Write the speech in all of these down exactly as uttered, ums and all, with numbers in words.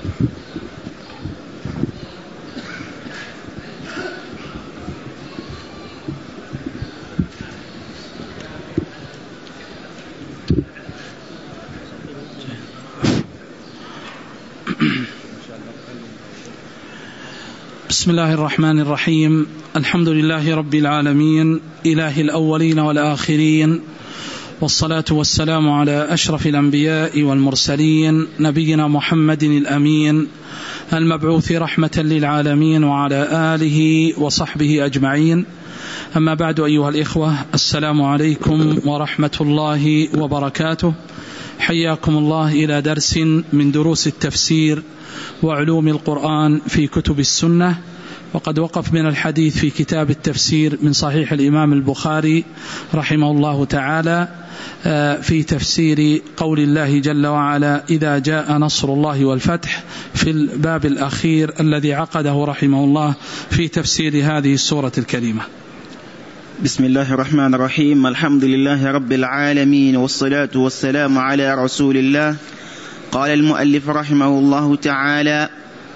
بسم الله الرحمن الرحيم. الحمد لله رب العالمين، إله الأولين والآخرين، والصلاة والسلام على أشرف الأنبياء والمرسلين، نبينا محمد الأمين المبعوث رحمة للعالمين، وعلى آله وصحبه أجمعين. أما بعد، أيها الإخوة، السلام عليكم ورحمة الله وبركاته. حياكم الله إلى درس من دروس التفسير وعلوم القرآن في كتب السنة. وقد وقف من الحديث في كتاب التفسير من صحيح الإمام البخاري رحمه الله تعالى في تفسير قول الله جل وعلا: إذا جاء نصر الله والفتح، في الباب الأخير الذي عقده رحمه الله في تفسير هذه السورة الكريمة. بسم الله الرحمن الرحيم. الحمد لله رب العالمين، والصلاة والسلام على رسول الله. قال المؤلف رحمه الله تعالى: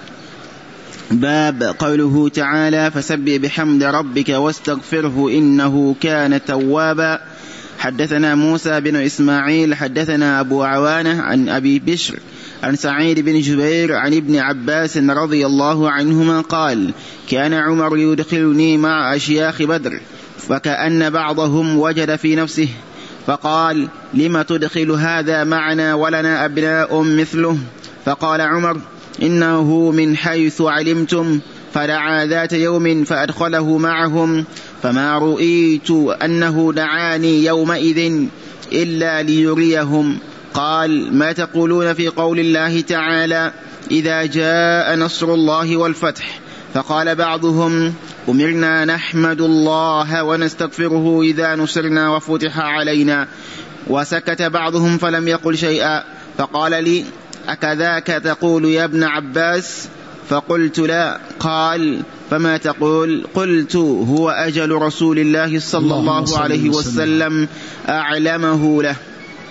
باب قوله تعالى: فسبح بحمد ربك واستغفره إنه كان توابا. حدثنا موسى بن إسماعيل حدثنا أبو عوانة عن أبي بشر عن سعيد بن جبير عن ابن عباس رضي الله عنهما قال: كان عمر يدخلني مع أشياخ بدر، فكأن بعضهم وجد في نفسه فقال: لم تدخل هذا معنا ولنا أبناء مثله؟ فقال عمر: إنه من حيث علمتم. فدعا ذات يوم فأدخله معهم، فما رؤيت أنه دعاني يومئذ إلا ليريهم. قال: ما تقولون في قول الله تعالى: إذا جاء نصر الله والفتح؟ فقال بعضهم: أمرنا نحمد الله ونستغفره إذا نصرنا وفتح علينا. وسكت بعضهم فلم يقل شيئا. فقال لي: أكذاك تقول يا ابن عباس؟ فقلت: لا. قال: فما تقول؟ قلت: هو أجل رسول الله صلى الله عليه وسلم أعلمه له.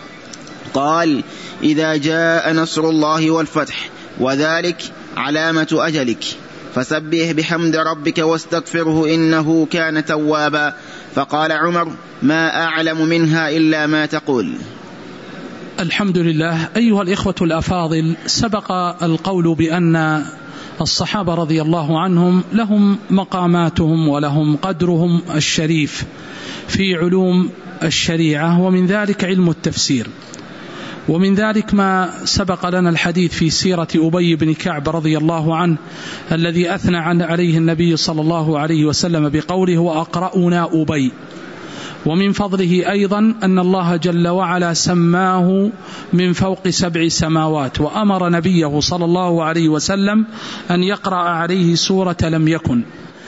قال: إذا جاء نصر الله والفتح، وذلك علامة أجلك، فسبح بحمد ربك واستغفره إنه كان توابا. فقال عمر: ما أعلم منها إلا ما تقول. الحمد لله. أيها الإخوة الأفاضل، سبق القول بأن الصحابة رضي الله عنهم لهم مقاماتهم ولهم قدرهم الشريف في علوم الشريعة، ومن ذلك علم التفسير، ومن ذلك ما سبق لنا الحديث في سيرة أبي بن كعب رضي الله عنه، الذي أثنى عليه النبي صلى الله عليه وسلم بقوله: وأقرأنا أبي. ومن فضله أيضا أن الله جل وعلا سماه من فوق سبع سماوات، وأمر نبيه صلى الله عليه وسلم أن يقرأ عليه سورة لم يكن.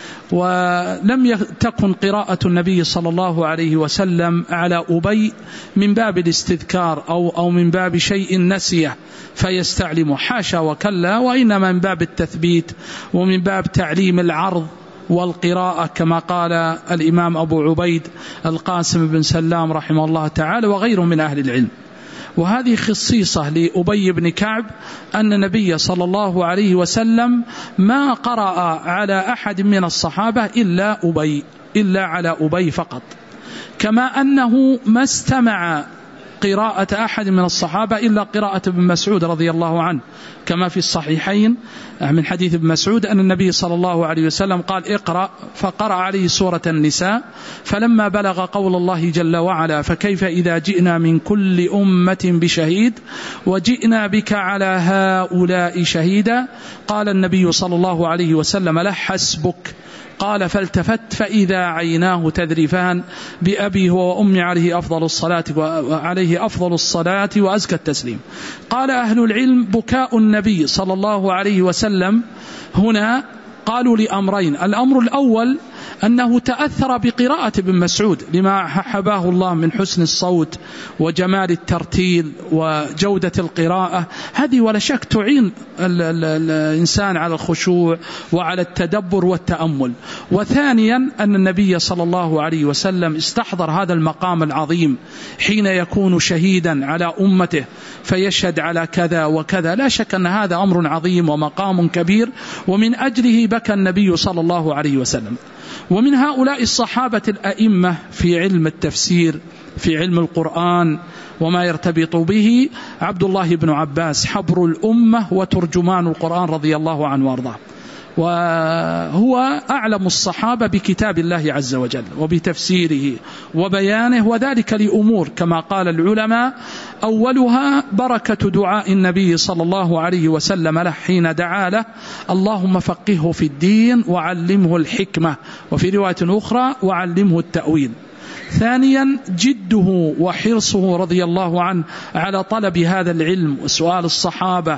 ولم تكن قراءة النبي صلى الله عليه وسلم على أبي من باب الاستذكار أو, أو من باب شيء نسيه فيستعلمه، حاشا وكلا، وإنما من باب التثبيت ومن باب تعليم العرض والقراءة، كما قال الإمام أبو عبيد القاسم بن سلام رحمه الله تعالى وغيره من أهل العلم. وهذه خصيصة لأبي بن كعب، أن النبي صلى الله عليه وسلم ما قرأ على أحد من الصحابة إلا أبي إلا على أبي فقط، كما أنه ما استمع قراءة أحد من الصحابة إلا قراءة ابن مسعود رضي الله عنه، كما في الصحيحين من حديث ابن مسعود أن النبي صلى الله عليه وسلم قال: اقرأ، فقرأ عليه سورة النساء. فلما بلغ قول الله جل وعلا: فكيف إذا جئنا من كل أمة بشهيد وجئنا بك على هؤلاء شهيدا، قال النبي صلى الله عليه وسلم: لا حسبك. قال: فالتفت فإذا عيناه تذرفان بأبي هو وأمي عليه أفضل الصلاة وعليه أفضل الصلاة وأزكى التسليم. قال أهل العلم: بكاء النبي صلى الله عليه وسلم هنا قالوا لأمرين: الأمر الأول أنه تأثر بقراءة ابن مسعود لما حباه الله من حسن الصوت وجمال الترتيل وجودة القراءة، هذه ولا شك تعين ال ال الإنسان على الخشوع وعلى التدبر والتأمل. وثانيا أن النبي صلى الله عليه وسلم استحضر هذا المقام العظيم حين يكون شهيدا على أمته فيشهد على كذا وكذا، لا شك أن هذا أمر عظيم ومقام كبير، ومن أجله بكى النبي صلى الله عليه وسلم. ومن هؤلاء الصحابة الأئمة في علم التفسير، في علم القرآن وما يرتبط به، عبد الله بن عباس حبر الأمة وترجمان القرآن رضي الله عنه وارضاه، وهو أعلم الصحابة بكتاب الله عز وجل وبتفسيره وبيانه، وذلك لأمور كما قال العلماء: أولها بركة دعاء النبي صلى الله عليه وسلم له حين دعا له: اللهم فقهه في الدين وعلمه الحكمة، وفي رواية أخرى: وعلمه التأويل. ثانيا جده وحرصه رضي الله عنه على طلب هذا العلم وسؤال الصحابة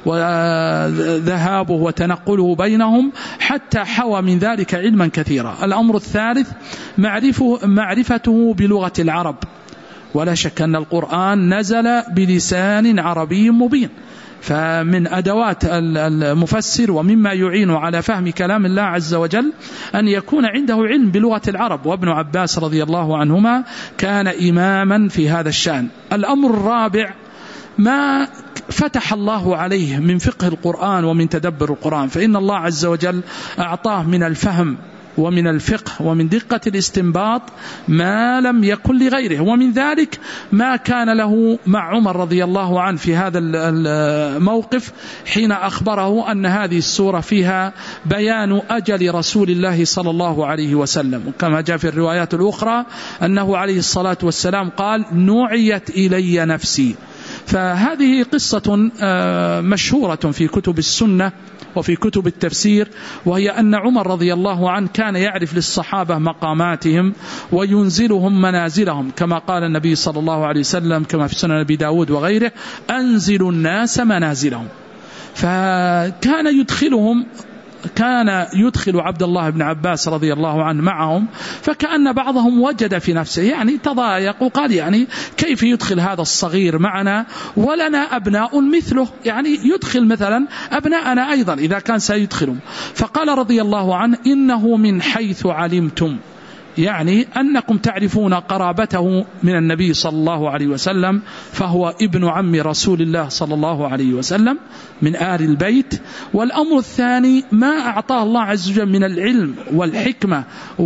وذهابه وتنقله بينهم حتى حوى من ذلك علما كثيرا. الأمر الثالث معرفه معرفته بلغة العرب، ولا شك أن القرآن نزل بلسان عربي مبين، فمن أدوات المفسر ومما يعين على فهم كلام الله عز وجل أن يكون عنده علم بلغة العرب، وابن عباس رضي الله عنهما كان إماما في هذا الشأن. الأمر الرابع ما فتح الله عليه من فقه القرآن ومن تدبر القرآن، فإن الله عز وجل أعطاه من الفهم ومن الفقه ومن دقة الاستنباط ما لم يكن لغيره، ومن ذلك ما كان له مع عمر رضي الله عنه في هذا الموقف حين أخبره أن هذه السورة فيها بيان أجل رسول الله صلى الله عليه وسلم، وكما جاء في الروايات الأخرى أنه عليه الصلاة والسلام قال: نوعيت إلي نفسي. فهذه قصة مشهورة في كتب السنة وفي كتب التفسير، وهي أن عمر رضي الله عنه كان يعرف للصحابة مقاماتهم وينزلهم منازلهم، كما قال النبي صلى الله عليه وسلم كما في سنن أبي داود وغيره: أنزل الناس منازلهم. فكان يدخلهم كان يدخل عبد الله بن عباس رضي الله عنه معهم، فكأن بعضهم وجد في نفسه يعني تضايق وقال: يعني كيف يدخل هذا الصغير معنا ولنا أبناء مثله، يعني يدخل مثلا أبناءنا أيضا إذا كان سيدخلهم. فقال رضي الله عنه: إنه من حيث علمتم، يعني أنكم تعرفون قرابته من النبي صلى الله عليه وسلم، فهو ابن عم رسول الله صلى الله عليه وسلم من آل البيت. والأمر الثاني ما أعطاه الله عز وجل من العلم والحكمة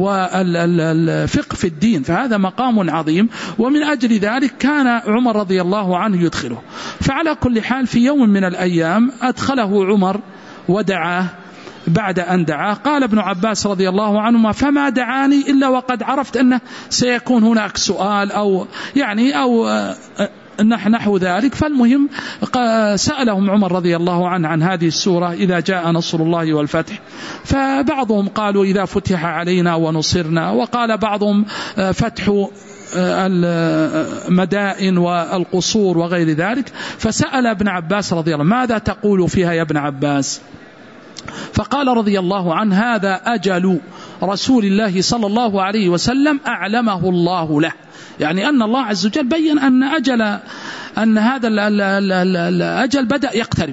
والفقه في الدين، فهذا مقام عظيم، ومن أجل ذلك كان عمر رضي الله عنه يدخله. فعلى كل حال في يوم من الأيام أدخله عمر ودعاه. بعد أن دعاه قال ابن عباس رضي الله عنهما: فما دعاني إلا وقد عرفت أنه سيكون هناك سؤال أو يعني أو نحو ذلك. فالمهم سألهم عمر رضي الله عنه عن هذه السورة: إذا جاء نصر الله والفتح. فبعضهم قالوا: إذا فتح علينا ونصرنا، وقال بعضهم: فتح المدائن والقصور وغير ذلك. فسأل ابن عباس رضي الله عنه: ماذا تقول فيها يا ابن عباس؟ فقال رضي الله عنه: هذا أجل رسول الله صلى الله عليه وسلم أعلمه الله له، يعني أن الله عز وجل بين أن أجل أن هذا الأجل بدأ يقترب.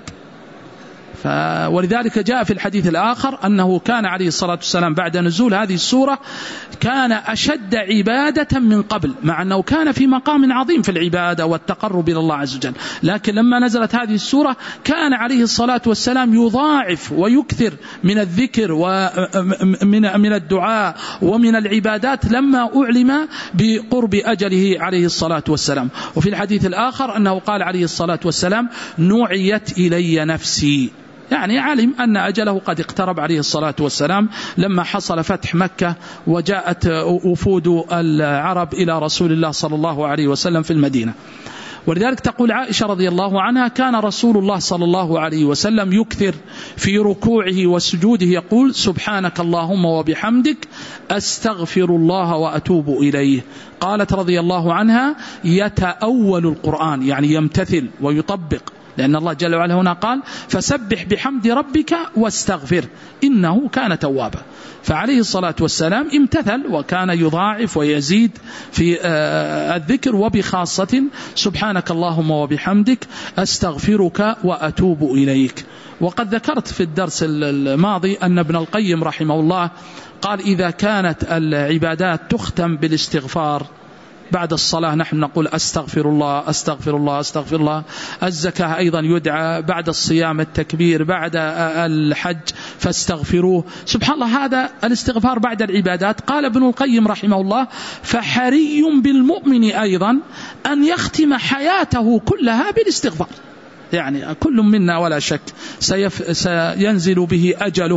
ولذلك جاء في الحديث الآخر أنه كان عليه الصلاة والسلام بعد نزول هذه السورة كان أشد عبادة من قبل، مع أنه كان في مقام عظيم في العبادة والتقرب إلى الله عز وجل، لكن لما نزلت هذه السورة كان عليه الصلاة والسلام يضاعف ويكثر من الذكر ومن من الدعاء ومن العبادات لما أعلم بقرب أجله عليه الصلاة والسلام. وفي الحديث الآخر أنه قال عليه الصلاة والسلام: نوعيت إلي نفسي، يعني علم أن أجله قد اقترب عليه الصلاة والسلام لما حصل فتح مكة وجاءت وفود العرب إلى رسول الله صلى الله عليه وسلم في المدينة. ولذلك تقول عائشة رضي الله عنها: كان رسول الله صلى الله عليه وسلم يكثر في ركوعه وسجوده يقول: سبحانك اللهم وبحمدك أستغفر الله وأتوب إليه. قالت رضي الله عنها: يتأول القرآن، يعني يمتثل ويطبق لأن الله جل وعلا هنا قال فسبح بحمد ربك واستغفر إنه كان توابا. فعليه الصلاة والسلام امتثل وكان يضاعف ويزيد في الذكر، وبخاصة سبحانك اللهم وبحمدك أستغفرك وأتوب إليك. وقد ذكرت في الدرس الماضي أن ابن القيم رحمه الله قال إذا كانت العبادات تختم بالاستغفار بعد الصلاة نحن نقول أستغفر الله أستغفر الله أستغفر الله. الزكاة أيضا يدعى، بعد الصيام التكبير، بعد الحج فاستغفروه. سبحان الله، هذا الاستغفار بعد العبادات. قال ابن القيم رحمه الله فحري بالمؤمن أيضا أن يختم حياته كلها بالاستغفار. يعني كل منا ولا شك سيف سينزل به أجله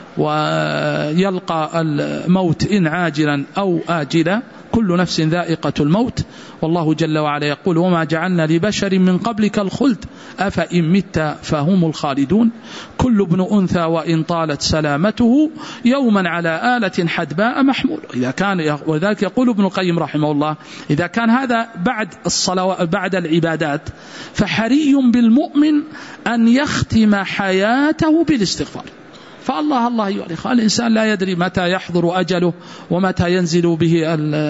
ويلقى الموت إن عاجلا أو آجلا، كل نفس ذائقة الموت. والله جل وعلا يقول وما جعلنا لبشر من قبلك الخلد أفإن مت فهم الخالدون كل ابن أنثى وإن طالت سلامته يوما على آلة حدباء محمول. إذا كان، وذلك يقول ابن القيم رحمه الله إذا كان هذا بعد الصلوات بعد العبادات فحري بالمؤمن أن يختم حياته بالاستغفار. فالله الله أيها الإخوة، الإنسان لا يدري متى يحضر أجله ومتى ينزل به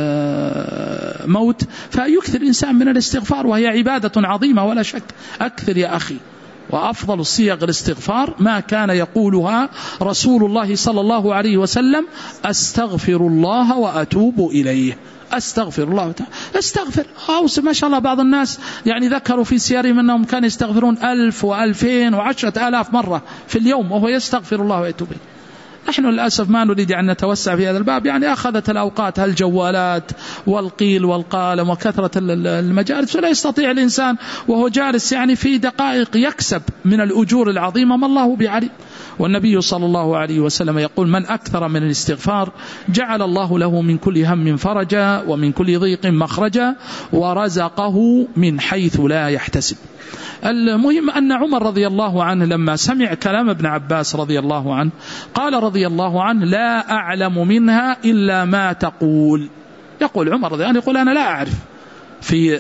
الموت، فيكثر الإنسان من الاستغفار، وهي عبادة عظيمة ولا شك. أكثر يا أخي، وأفضل الصيغ الاستغفار ما كان يقولها رسول الله صلى الله عليه وسلم أستغفر الله وأتوب إليه. أستغفر الله تعالى استغفر. أو ما شاء الله بعض الناس يعني ذكروا في سيرهم أنهم كانوا يستغفرون ألف وألفين وعشرة آلاف مرة في اليوم وهو يستغفر الله ويتوب إليه. نحن للأسف ما نريد أن نتوسع في هذا الباب، يعني أخذت الأوقات الجوالات والقيل والقالم وكثرة المجالس، ولا يستطيع الإنسان وهو جالس يعني في دقائق يكسب من الأجور العظيمة ما الله بعليم. والنبي صلى الله عليه وسلم يقول من أكثر من الاستغفار جعل الله له من كل هم فرجا ومن كل ضيق مخرجا ورزقه من حيث لا يحتسب. المهم أن عمر رضي الله عنه لما سمع كلام ابن عباس رضي الله عنه قال رضي الله عنه لا أعلم منها إلا ما تقول. يقول عمر رضي الله عنه يقول أنا لا أعرف في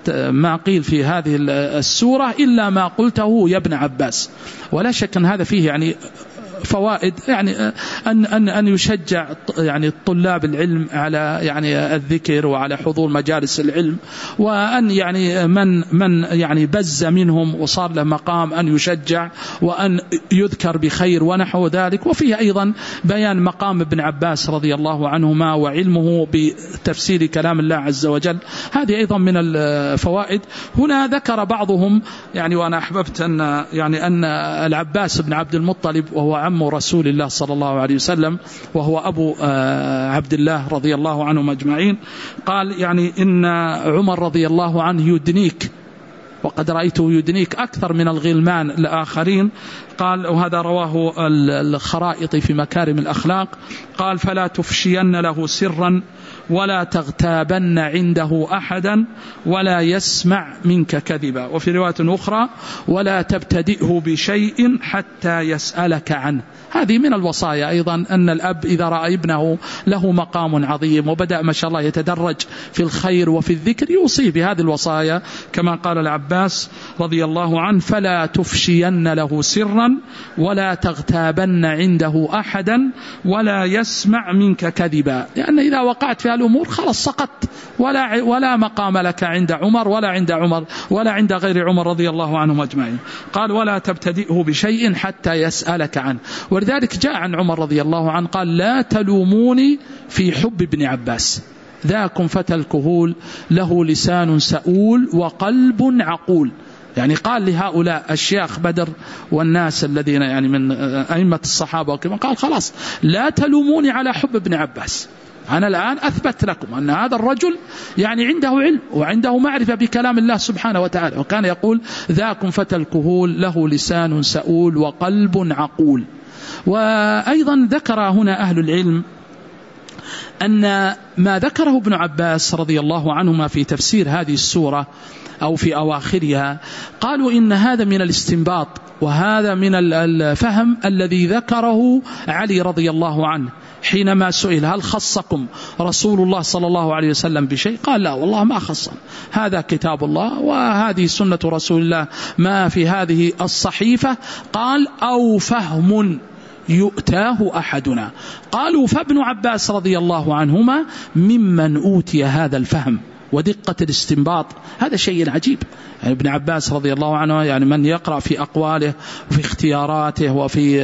ما قيل في هذه السورة إلا ما قلته يا ابن عباس. ولا شك أن هذا فيه يعني فوائد، يعني أن أن أن يشجع يعني طلاب العلم على يعني الذكر وعلى حضور مجالس العلم، وأن يعني من من يعني بز منهم وصار له مقام أن يشجع وأن يذكر بخير ونحو ذلك. وفيه أيضا بيان مقام ابن عباس رضي الله عنهما وعلمه بتفسير كلام الله عز وجل، هذه أيضا من الفوائد. هنا ذكر بعضهم يعني، وأنا أحببت أن يعني أن العباس بن عبد المطلب وهو عم رسول الله صلى الله عليه وسلم وهو أبو عبد الله رضي الله عنهم أجمعين، قال يعني إن عمر رضي الله عنه يدنيك، وقد رأيته يدنيك أكثر من الغلمان الآخرين. قال وهذا رواه الخرائطي في مكارم الأخلاق، قال فلا تفشين له سرا ولا تغتابن عنده أحدا ولا يسمع منك كذبا. وفي رواية أخرى ولا تبتدئه بشيء حتى يسألك عنه. هذه من الوصايا أيضا، أن الأب إذا رأى ابنه له مقام عظيم وبدأ ما شاء الله يتدرج في الخير وفي الذكر يوصيه بهذه الوصايا، كما قال العباس رضي الله عنه فلا تفشين له سرا ولا تغتابن عنده أحدا ولا يسمع منك كذبا. لأن إذا وقعت في الأمور خلاص سقطت، ولا ولا مقام لك عند عمر ولا عند عمر ولا عند غير عمر رضي الله عنهم أجمعين. قال ولا تبتدئه بشيء حتى يسألك عنه. ولذلك جاء عن عمر رضي الله عنه قال لا تلوموني في حب ابن عباس، ذاكم فتى الكهول له لسان سؤول وقلب عقول. يعني قال لهؤلاء الشيخ بدر والناس الذين يعني من أئمة الصحابة وكما، قال خلاص لا تلوموني على حب ابن عباس، أنا الآن أثبت لكم أن هذا الرجل يعني عنده علم وعنده معرفة بكلام الله سبحانه وتعالى. وكان يقول ذاكم فتى الكهول له لسان سؤول وقلب عقول. وأيضا ذكر هنا أهل العلم أن ما ذكره ابن عباس رضي الله عنهما في تفسير هذه السورة أو في أواخرها، قالوا إن هذا من الاستنباط وهذا من الفهم الذي ذكره علي رضي الله عنه حينما سئل هل خصكم رسول الله صلى الله عليه وسلم بشيء؟ قال لا والله ما خصنا، هذا كتاب الله وهذه سنة رسول الله ما في هذه الصحيفة. قال أو فهم يؤتاه أحدنا. قالوا فابن عباس رضي الله عنهما ممن أوتي هذا الفهم ودقة الاستنباط، هذا شيء عجيب. يعني ابن عباس رضي الله عنه يعني من يقرأ في أقواله وفي اختياراته وفي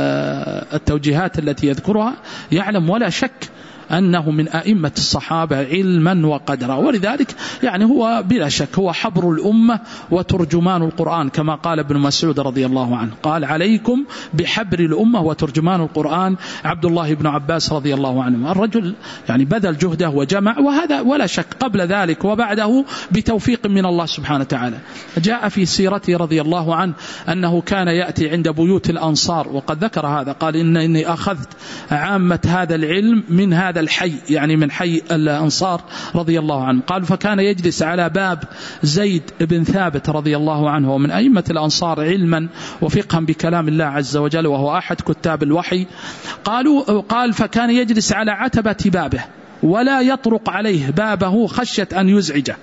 التوجيهات التي يذكرها يعلم ولا شك أنه من أئمة الصحابة علما وقدرا، ولذلك يعني هو بلا شك هو حبر الأمة وترجمان القرآن كما قال ابن مسعود رضي الله عنه، قال عليكم بحبر الأمة وترجمان القرآن عبد الله بن عباس رضي الله عنه. الرجل يعني بذل جهده وجمع، وهذا ولا شك قبل ذلك وبعده بتوفيق من الله سبحانه وتعالى. جاء في سيرته رضي الله عنه أنه كان يأتي عند بيوت الأنصار، وقد ذكر هذا، قال إن إني أخذت عامة هذا العلم من هذا الحي، يعني من حي الأنصار رضي الله عنه. قال فكان يجلس على باب زيد بن ثابت رضي الله عنه، ومن أئمة الأنصار علما وفقها بكلام الله عز وجل، وهو أحد كتاب الوحي. قالوا قال فكان يجلس على عتبة بابه ولا يطرق عليه بابه خشية أن يزعجه،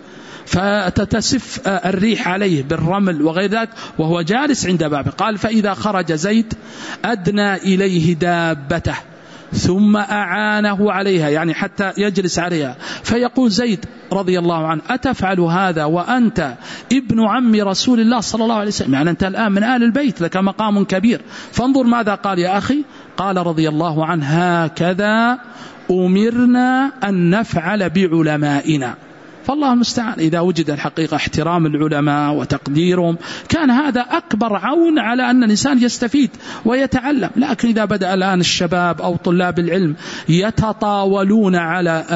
فتتسف الريح عليه بالرمل وغير ذلك وهو جالس عند بابه. قال فإذا خرج زيد أدنى إليه دابته ثم أعانه عليها، يعني حتى يجلس عليها، فيقول زيد رضي الله عنه أتفعل هذا وأنت ابن عم رسول الله صلى الله عليه وسلم؟ يعني أنت الآن من آل البيت، لك مقام كبير. فانظر ماذا قال يا أخي، قال رضي الله عنه هكذا أمرنا أن نفعل بعلمائنا. فالله المستعان، إذا وجد الحقيقة احترام العلماء وتقديرهم كان هذا أكبر عون على أن الإنسان يستفيد ويتعلم. لكن إذا بدأ الآن الشباب أو طلاب العلم يتطاولون على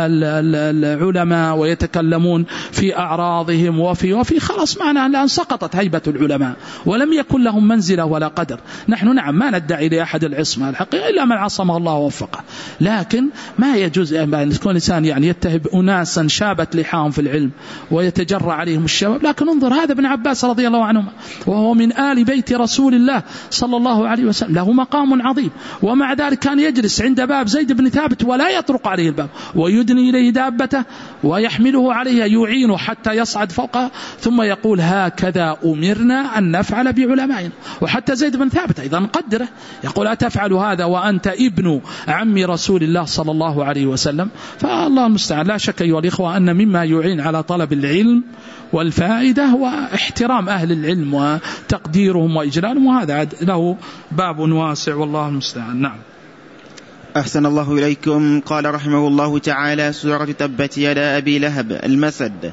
العلماء ويتكلمون في أعراضهم وفي وفي خلاص معناه الآن سقطت هيبة العلماء ولم يكن لهم منزلة ولا قدر. نحن نعم ما ندعي لأحد العصمة الحقيقة إلا من عصمه الله ووفقه، لكن ما يجوز أن يكون الإنسان يعني يتهب أناسا شابت لحاهم في العلم ويتجرى عليهم الشباب. لكن انظر هذا ابن عباس رضي الله عنه وهو من آل بيت رسول الله صلى الله عليه وسلم، له مقام عظيم، ومع ذلك كان يجلس عند باب زيد بن ثابت ولا يطرق عليه الباب، ويدني إليه دابته ويحمله عليها يعينه حتى يصعد فوقها، ثم يقول هكذا أمرنا أن نفعل بعلمائنا. وحتى زيد بن ثابت أيضا قدره، يقول أتفعل هذا وأنت ابن عم رسول الله صلى الله عليه وسلم. فالله المستعان، لا شك أيها الإخوة أن مما يعين على طلب العلم والفائدة واحترام أهل العلم وتقديرهم وإجلالهم، وهذا له باب واسع والله المستعان. نعم. أحسن الله إليكم. قال رحمه الله تعالى سورة تبت يدا أبي لهب المسد.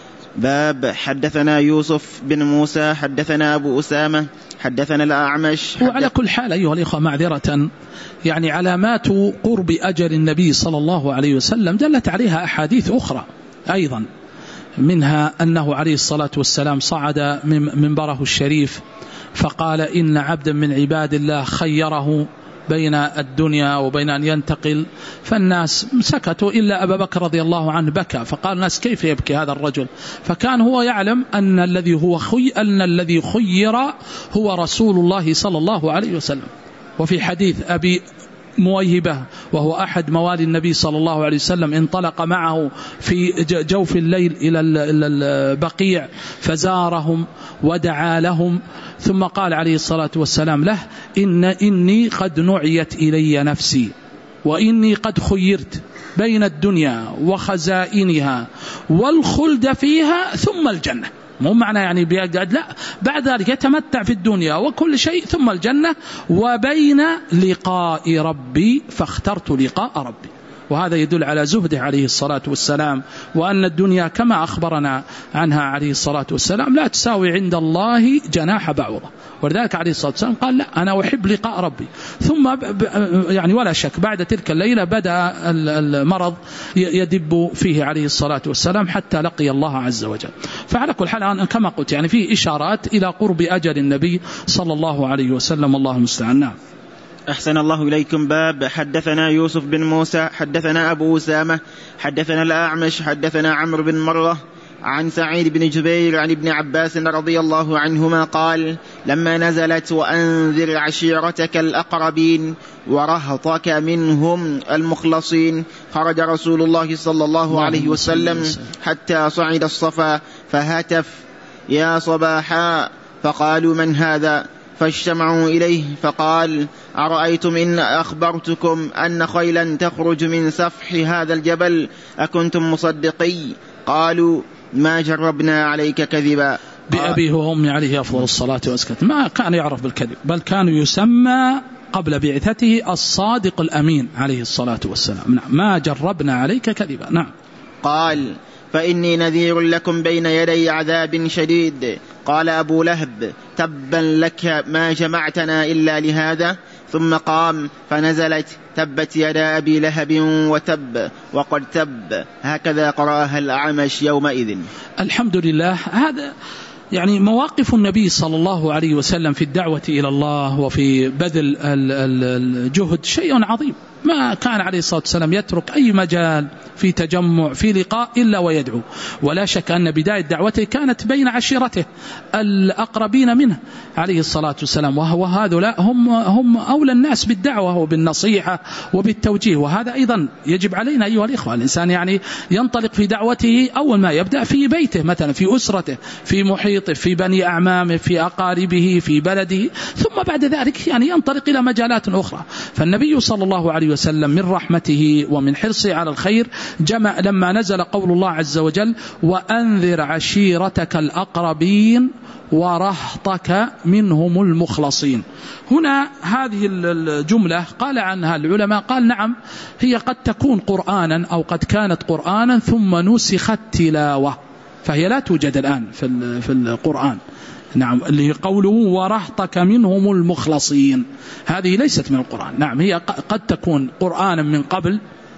باب حدثنا يوسف بن موسى حدثنا أبو أسامة حدثنا الأعمش. وعلى كل حال أيها الإخوة معذرة، يعني علامات قرب أجل النبي صلى الله عليه وسلم دلت عليها أحاديث أخرى أيضا، منها أنه عليه الصلاة والسلام صعد من منبره الشريف فقال إن عبدا من عباد الله خيره بين الدنيا وبين أن ينتقل، فالناس سكتوا إلا أبا بكر رضي الله عنه بكى، فقال الناس كيف يبكي هذا الرجل؟ فكان هو يعلم أن الذي هو خي أن الذي خير هو رسول الله صلى الله عليه وسلم. وفي حديث أبي مويهبة وهو أحد موالي النبي صلى الله عليه وسلم انطلق معه في جوف الليل إلى البقيع فزارهم ودعا لهم، ثم قال عليه الصلاة والسلام له إن إني قد نعيت إلي نفسي وإني قد خيرت بين الدنيا وخزائنها والخلد فيها ثم الجنة. مو معنى يعني بيقعد، لا، بعد ذلك يتمتع في الدنيا وكل شيء ثم الجنة، وبين لقاء ربي فاخترت لقاء ربي. وهذا يدل على زهده عليه الصلاة والسلام، وأن الدنيا كما أخبرنا عنها عليه الصلاة والسلام لا تساوي عند الله جناح بعوضة. ولذلك عليه الصلاة والسلام قال لا أنا أحب لقاء ربي. ثم يعني ولا شك بعد تلك الليلة بدأ المرض يدب فيه عليه الصلاة والسلام حتى لقي الله عز وجل. فعلى كل حال كما قلت يعني فيه إشارات إلى قرب أجل النبي صلى الله عليه وسلم، الله المستعان. أحسن الله إليكم. باب حدثنا يوسف بن موسى حدثنا أبو أسامة حدثنا الأعمش حدثنا عمرو بن مرة عن سعيد بن جبير عن ابن عباس رضي الله عنهما قال لما نزلت وأنذر عشيرتك الأقربين ورهطك منهم المخلصين خرج رسول الله صلى الله عليه وسلم حتى صعد الصفا فهتف يا صباحا فقالوا من هذا فاجتمعوا إليه فقال أرأيتم إن أخبرتكم أن خيلا تخرج من سفح هذا الجبل أكنتم مصدقي؟ قالوا ما جربنا عليك كذبا. بأبيه وأمي عليه أفضل الصلاة والسلام ما كان يعرف بالكذب، بل كان يسمى قبل بعثته الصادق الأمين عليه الصلاة والسلام. نعم ما جربنا عليك كذبا. نعم. قال فإني نذير لكم بين يدي عذاب شديد. قال أبو لهب تبا لك ما جمعتنا إلا لهذا. ثم قام فنزلت تبت يدا أبي لهب وتب وقد تب. هكذا قرأها الأعمش يومئذ. الحمد لله. هذا يعني مواقف النبي صلى الله عليه وسلم في الدعوة إلى الله وفي بذل الجهد شيء عظيم. ما كان عليه الصلاة والسلام يترك أي مجال في تجمع في لقاء إلا ويدعو. ولا شك أن بداية دعوته كانت بين عشيرته الأقربين منه عليه الصلاة والسلام، وهو هؤلاء هم هم أولى الناس بالدعوة وبالنصيحة وبالتوجيه. وهذا أيضا يجب علينا أيها الإخوة. الإنسان يعني ينطلق في دعوته أول ما يبدأ في بيته مثلا، في أسرته، في محيطه، في بني أعمامه، في أقاربه، في بلده، ثم بعد ذلك يعني ينطلق إلى مجالات أخرى. فالنبي صلى الله عليه وسلم من رحمته ومن حرصه على الخير جمع لما نزل قول الله عز وجل وأنذر عشيرتك الأقربين ورهطك منهم المخلصين. هنا هذه الجملة قال عنها العلماء قال نعم هي قد تكون قرآنا أو قد كانت قرآنا ثم نسخت تلاوة، فهي لا توجد الآن في في القرآن. نعم اللي قوله ورهطك منهم المخلصين هذه ليست من القرآن. نعم هي قد تكون قرآنا من قبل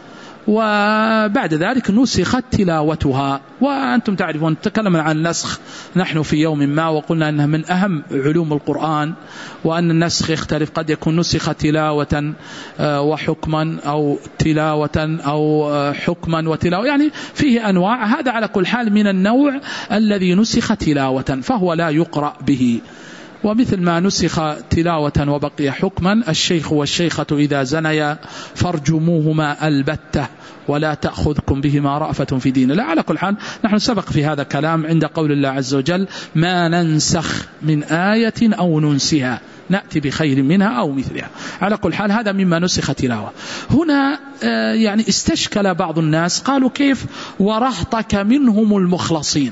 وبعد ذلك نسخت تلاوتها. وأنتم تعرفون تكلمنا عن النسخ نحن في يوم ما وقلنا أنها من أهم علوم القرآن، وأن النسخ يختلف، قد يكون نسخ تلاوة وحكما أو تلاوة أو حكما وتلاوة، يعني فيه أنواع. هذا على كل حال من النوع الذي نسخ تلاوة فهو لا يقرأ به. ومثل ما نسخ تلاوة وبقي حكما الشيخ والشيخة إذا زنيا فارجموهما البتة ولا تأخذكم بهما رأفة في دين الله. على كل حال نحن سبق في هذا كلام عند قول الله عز وجل ما ننسخ من آية أو ننسها نأتي بخير منها أو مثلها. على كل حال هذا مما نسخ تلاوة. هنا يعني استشكل بعض الناس قالوا كيف ورهطك منهم المخلصين؟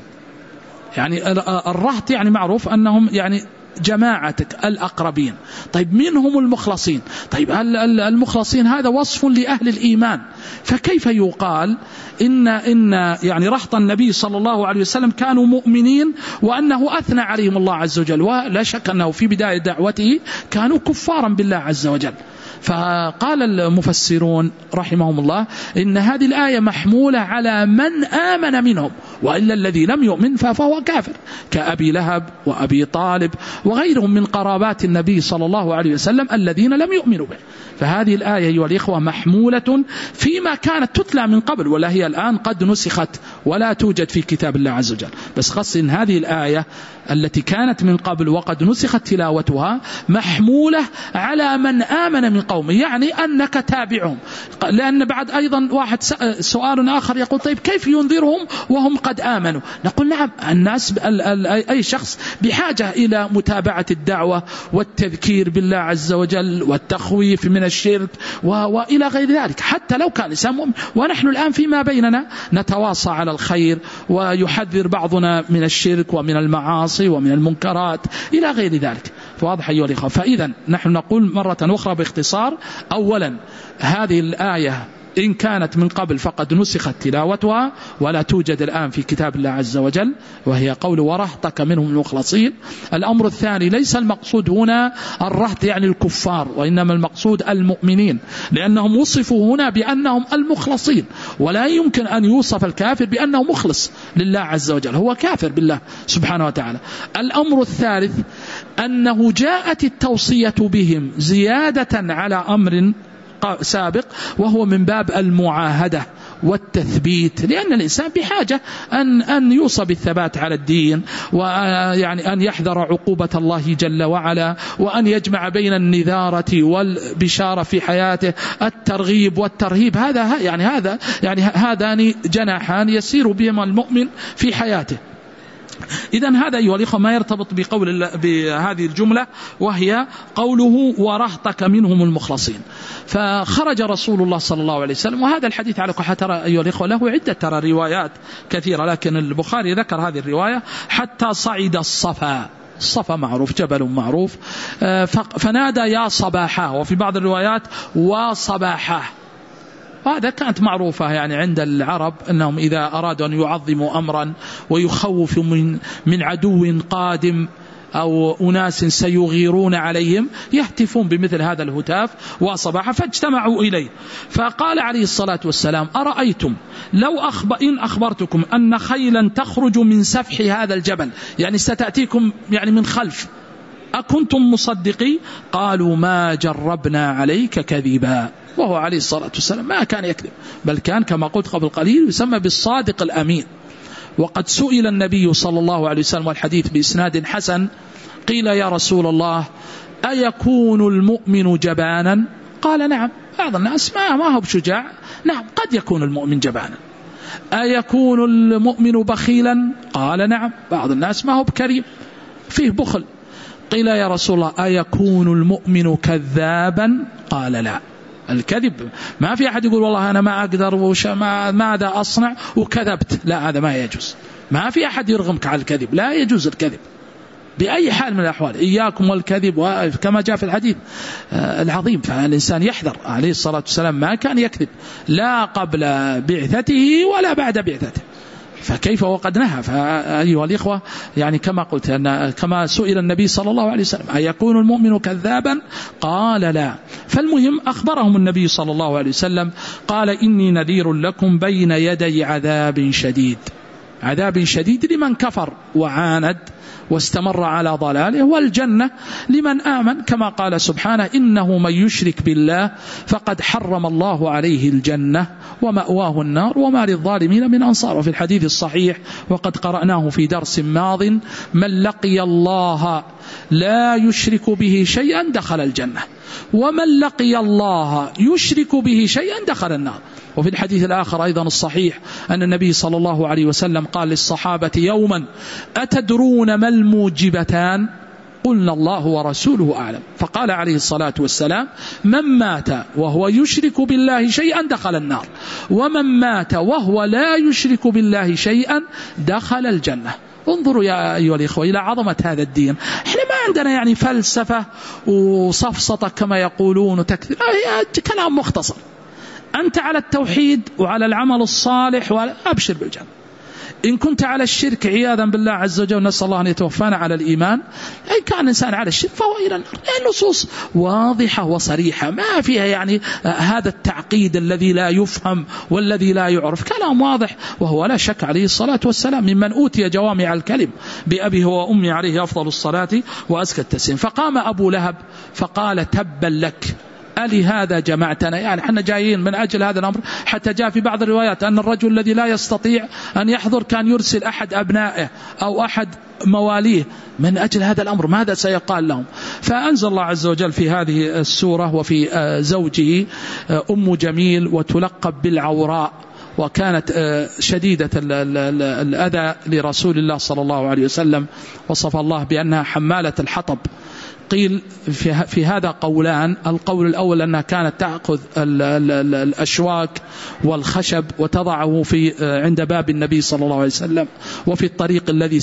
يعني الرهط يعني معروف أنهم يعني جماعتك الأقربين. طيب منهم المخلصين؟ طيب المخلصين هذا وصف لأهل الإيمان، فكيف يقال إن إن يعني رهط النبي صلى الله عليه وسلم كانوا مؤمنين وأنه أثنى عليهم الله عز وجل؟ ولا شك أنه في بداية دعوته كانوا كفارا بالله عز وجل. فقال المفسرون رحمهم الله إن هذه الآية محمولة على من آمن منهم، وإلا الذي لم يؤمن فهو كافر كأبي لهب وأبي طالب وغيرهم من قرابات النبي صلى الله عليه وسلم الذين لم يؤمنوا به. فهذه الآية أيها الإخوة محمولة فيما كانت تتلى من قبل، ولا هي الآن قد نسخت ولا توجد في كتاب الله عز وجل. بس خاصة إن هذه الآية التي كانت من قبل وقد نسخت تلاوتها محمولة على من آمن من قومه، يعني أنك تابعهم. لأن بعد أيضا واحد سؤال آخر يقول طيب كيف ينذرهم وهم قد آمنوا؟ نقول نعم الناس أي شخص بحاجة إلى متابعة الدعوة والتذكير بالله عز وجل والتخويف من الشرك وإلى غير ذلك، حتى لو كان إنسان مؤمن. ونحن الآن فيما بيننا نتواصى على الخير ويحذر بعضنا من الشرك ومن المعاصي ومن المنكرات إلى غير ذلك. فواضح أيها الأخوة. فإذا نحن نقول مرة أخرى باختصار، أولا هذه الآية إن كانت من قبل فقد نسخت تلاوتها ولا توجد الآن في كتاب الله عز وجل، وهي قول ورهطك منهم المخلصين. الأمر الثاني ليس المقصود هنا الرهط يعني الكفار، وإنما المقصود المؤمنين، لأنهم وصفوا هنا بأنهم المخلصين، ولا يمكن أن يوصف الكافر بأنه مخلص لله عز وجل، هو كافر بالله سبحانه وتعالى. الأمر الثالث أنه جاءت التوصية بهم زيادة على أمر سابق، وهو من باب المعاهدة والتثبيت، لأن الإنسان بحاجة أن أن يوصى بالثبات على الدين، ويعني أن يحذر عقوبة الله جل وعلا، وأن يجمع بين النذارة والبشارة في حياته، الترغيب والترهيب. هذا يعني هذا يعني هذان جناحان يسير بهما المؤمن في حياته. إذن هذا أيها الإخوة ما يرتبط بقول بهذه الجملة، وهي قوله ورهطك منهم المخلصين. فخرج رسول الله صلى الله عليه وسلم، وهذا الحديث على ترى أيها الإخوة له عدة ترى روايات كثيرة، لكن البخاري ذكر هذه الرواية حتى صعد الصفا. الصفا معروف، جبل معروف، فنادى يا صباحا، وفي بعض الروايات وصباحا. وهذا كانت معروفة يعني عند العرب، أنهم إذا أرادوا أن يعظموا أمرا ويخوفوا من من عدو قادم أو أناس سيغيرون عليهم يهتفون بمثل هذا الهتاف وصباحا، فاجتمعوا إليه. فقال عليه الصلاة والسلام أرأيتم لو أخبر إن أخبرتكم أن خيلا تخرج من سفح هذا الجبل، يعني ستأتيكم يعني من خلف، أكنتم مصدقي؟ قالوا ما جربنا عليك كذبا. وهو عليه الصلاة والسلام ما كان يكذب، بل كان كما قلت قبل قليل يسمى بالصادق الأمين. وقد سئل النبي صلى الله عليه وسلم، والحديث بإسناد حسن، قيل يا رسول الله أيكون المؤمن جبانا؟ قال نعم. بعض الناس ما ما هو بشجاع، نعم قد يكون المؤمن جبانا. أيكون المؤمن بخيلا؟ قال نعم. بعض الناس ما هو بكريم، فيه بخل. قيل يا رسول الله أيكون المؤمن كذابا؟ قال لا. الكذب ما في أحد يقول والله أنا ما أقدر وش ما ماذا أصنع وكذبت، لا، هذا ما يجوز. ما في أحد يرغمك على الكذب، لا يجوز الكذب بأي حال من الأحوال. إياكم والكذب، كما جاء في الحديث العظيم. فالإنسان يحذر. عليه الصلاة والسلام ما كان يكذب لا قبل بعثته ولا بعد بعثته، فكيف وقد نهى. فأيها الإخوة يعني كما قلت أن كما سئل النبي صلى الله عليه وسلم أيكون المؤمن كذابا؟ قال لا. فالمهم أخبرهم النبي صلى الله عليه وسلم قال إني نذير لكم بين يدي عذاب شديد. عذاب شديد لمن كفر وعاند واستمر على ضلاله، والجنة لمن آمن، كما قال سبحانه إنه من يشرك بالله فقد حرم الله عليه الجنة ومأواه النار وما للظالمين من أنصار. وفي الحديث الصحيح وقد قرأناه في درس ماض من لقي الله لا يشرك به شيئا دخل الجنة، ومن لقي الله يشرك به شيئا دخل النار. وفي الحديث الآخر أيضا الصحيح أن النبي صلى الله عليه وسلم قال للصحابة يوما أتدرون ما الموجبتان؟ قلنا الله ورسوله أعلم. فقال عليه الصلاة والسلام من مات وهو يشرك بالله شيئا دخل النار، ومن مات وهو لا يشرك بالله شيئا دخل الجنة. انظروا يا أيها الإخوة إلى عظمة هذا الدين. احنا ما عندنا يعني فلسفة وصفصطة كما يقولون وتكثير، هي كلام مختصر. أنت على التوحيد وعلى العمل الصالح وأبشر بالجنة. إن كنت على الشرك عياذا بالله عز وجل، نسأل الله أن يتوفانا على الإيمان، أي كان إنسان على الشرك فهو إلى النار. النصوص واضحة وصريحة، ما فيها يعني هذا التعقيد الذي لا يفهم والذي لا يعرف، كلام واضح. وهو لا شك عليه الصلاة والسلام ممن أوتي جوامع الكلم، بأبيه وأمي عليه أفضل الصلاة وأزكى التسليم. فقام أبو لهب فقال تبا لك ألي هذا جمعتنا، يعني احنا جايين من أجل هذا الأمر. حتى جاء في بعض الروايات أن الرجل الذي لا يستطيع أن يحضر كان يرسل أحد أبنائه أو أحد مواليه من أجل هذا الأمر، ماذا سيقال لهم؟ فأنزل الله عز وجل في هذه السورة وفي زوجه أم جميل وتلقب بالعوراء، وكانت شديدة الأذى لرسول الله صلى الله عليه وسلم، وصف الله بأنها حمالة الحطب. قيل في هذا قولان، القول الأول أنها كانت تأخذ الأشواك والخشب وتضعه في عند باب النبي صلى الله عليه وسلم وفي الطريق الذي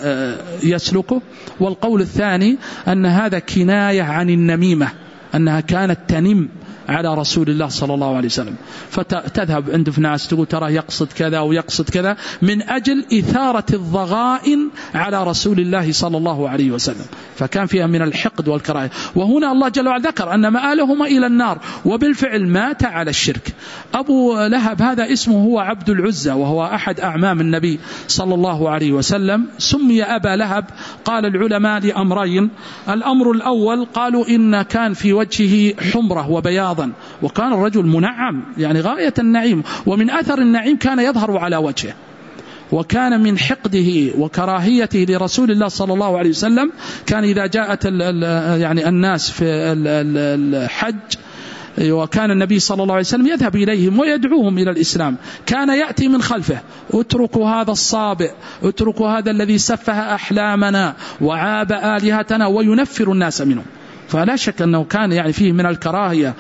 سيسلكه، والقول الثاني أن هذا كناية عن النميمة، أنها كانت تنم على رسول الله صلى الله عليه وسلم، فتذهب عند في ناس تقول ترى يقصد كذا ويقصد كذا من أجل إثارة الضغائن على رسول الله صلى الله عليه وسلم، فكان فيها من الحقد والكراهية. وهنا الله جل وعلا ذكر أن مآلهما إلى النار، وبالفعل مات على الشرك. أبو لهب هذا اسمه هو عبد العزى، وهو أحد أعمام النبي صلى الله عليه وسلم. سمي أبا لهب قال العلماء لأمرين: الأمر الأول قالوا إن كان في وجهه حمرة وبياضا، وكان الرجل منعم يعني غاية النعيم، ومن أثر النعيم كان يظهر على وجهه. وكان من حقده وكراهيته لرسول الله صلى الله عليه وسلم كان إذا جاءت ال ال يعني الناس في ال ال الحج، وكان النبي صلى الله عليه وسلم يذهب إليهم ويدعوهم إلى الإسلام، كان يأتي من خلفه: اتركوا هذا الصابئ، اتركوا هذا الذي سفه أحلامنا وعاب آلهتنا، وينفر الناس منهم. فلا شك أنه كان يعني فيه من الكراهية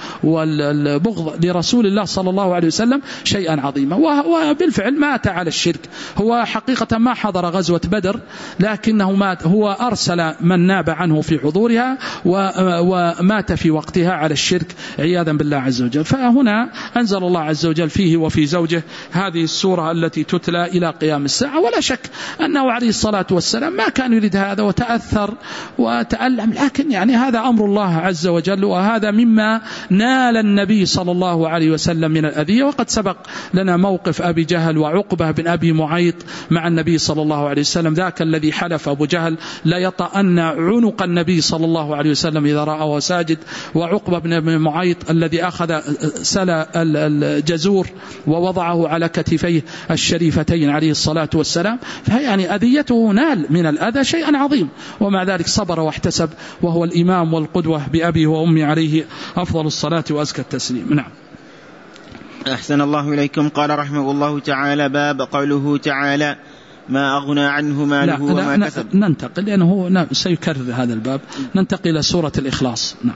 والبغض لرسول الله صلى الله عليه وسلم شيئا عظيما، وبالفعل مات على الشرك. هو حقيقة ما حضر غزوة بدر، لكنه مات، هو أرسل من ناب عنه في حضورها ومات في وقتها على الشرك عياذا بالله عز وجل. فهنا أنزل الله عز وجل فيه وفي زوجه هذه السورة التي تتلى إلى قيام الساعة. ولا شك أنه عليه الصلاة والسلام ما كان يريد هذا وتأثر وتألم، لكن يعني هذا أمر الله عز وجل، وهذا مما نال النبي صلى الله عليه وسلم من الأذية. وقد سبق لنا موقف أبي جهل وعقبة بن أبي معيط مع النبي صلى الله عليه وسلم، ذاك الذي حلف أبو جهل لا يطأن عنق النبي صلى الله عليه وسلم إذا رأى ساجد، وعقبة بن أبي معيط الذي أخذ سلا الجزور ووضعه على كتفيه الشريفتين عليه الصلاة والسلام. فيعني أذيته نال من الأذى شيئا عظيم، ومع ذلك صبر واحتسب، وهو الإمام والقدوة بأبي وأمي عليه أفضل الصلاة وأزكى التسليم. نعم. أحسن الله إليكم. قال رحمه الله تعالى: باب قوله تعالى: ما أغنى عنه ماله وما كسب. ننتقل لأنه سيكرر هذا الباب، ننتقل إلى سورة الإخلاص. نعم.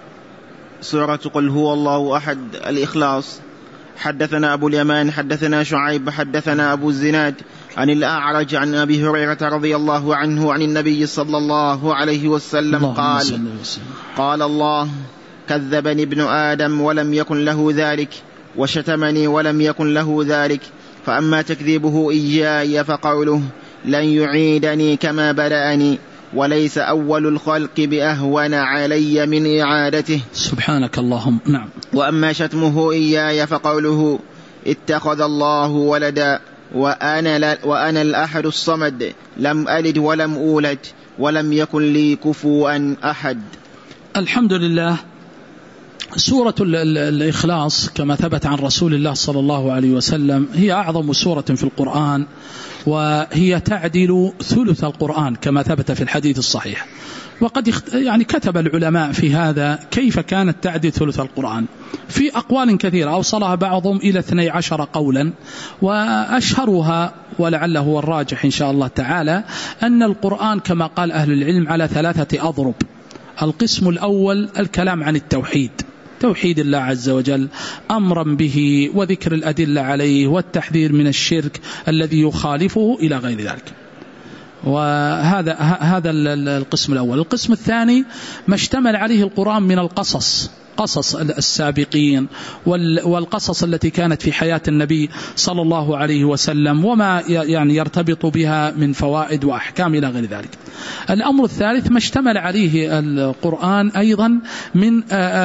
سورة قل هو الله أحد، الإخلاص. حدثنا أبو اليمان حدثنا شعيب حدثنا أبو الزناد عن الأعرج عن أبي هريرة رضي الله عنه عن النبي صلى الله عليه وسلم قال: قال الله: كذبني ابن آدم ولم يكن له ذلك، وشتمني ولم يكن له ذلك، فأما تكذيبه إياي فقوله: لن يعيدني كما بدأني، وليس أول الخلق بأهون علي من إعادته. سبحانك اللهم. نعم. وأما شتمه إياي فقوله: اتخذ الله ولدا، وأنا, وأنا الأحد الصمد، لم ألد ولم أولد، ولم يكن لي كفوا أحد. الحمد لله. سورة الإخلاص كما ثبت عن رسول الله صلى الله عليه وسلم هي أعظم سورة في القرآن، وهي تعدل ثلث القرآن كما ثبت في الحديث الصحيح. وقد يعني كتب العلماء في هذا كيف كانت تعدل ثلث القرآن في أقوال كثيرة، أوصلها بعضهم إلى اثني عشر قولا، وأشهرها ولعله هو الراجح إن شاء الله تعالى أن القرآن كما قال أهل العلم على ثلاثة أضرب. القسم الأول الكلام عن التوحيد، توحيد الله عز وجل أمرا به وذكر الأدلة عليه والتحذير من الشرك الذي يخالفه إلى غير ذلك. وهذا هذا القسم الأول. القسم الثاني ما اشتمل عليه القرآن من القصص، قصص السابقين والقصص التي كانت في حياة النبي صلى الله عليه وسلم، وما يعني يرتبط بها من فوائد وأحكام إلى غير ذلك. الأمر الثالث ما اشتمل عليه القرآن أيضا من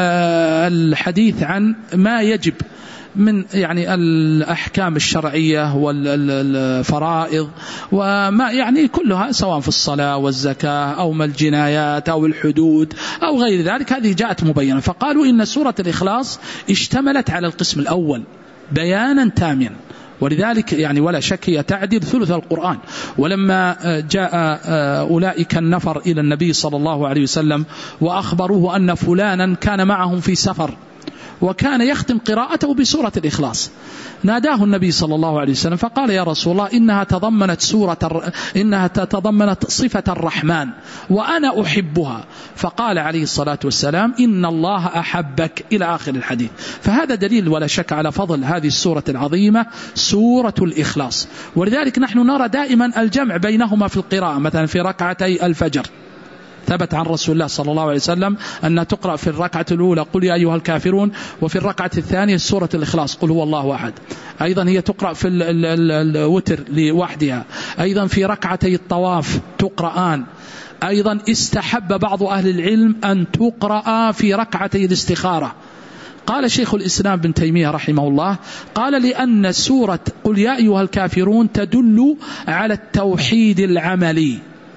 الحديث عن ما يجب من يعني الأحكام الشرعية والفرائض، وما يعني كلها سواء في الصلاة والزكاة أو ما الجنايات أو الحدود أو غير ذلك، هذه جاءت مبينة. فقالوا إن سورة الإخلاص اشتملت على القسم الأول بيانا تاما، ولذلك يعني ولا شك هي تعدل ثلث القرآن. ولما جاء أولئك النفر إلى النبي صلى الله عليه وسلم وأخبروه أن فلانا كان معهم في سفر وكان يختم قراءته بسورة الإخلاص، ناداه النبي صلى الله عليه وسلم فقال: يا رسول الله، إنها تضمنت سورة الر... إنها تضمنت صفة الرحمن وأنا أحبها. فقال عليه الصلاة والسلام: إن الله أحبك، إلى آخر الحديث. فهذا دليل ولا شك على فضل هذه السورة العظيمة سورة الإخلاص. ولذلك نحن نرى دائما الجمع بينهما في القراءة، مثلا في ركعتي الفجر ثبت عن رسول الله صلى الله عليه وسلم أن تقرأ في الركعة الأولى قل يا أيها الكافرون، وفي الركعة الثانية سورة الإخلاص قل هو الله أحد. أيضا هي تقرأ في الوتر لوحدها، أيضا في ركعتي الطواف تقرآن. أيضا استحب بعض أهل العلم أن تقرأ في ركعتي الاستخارة. قال شيخ الإسلام بن تيمية رحمه الله قال لأن سورة قل يا أيها الكافرون تدل على التوحيد العملي،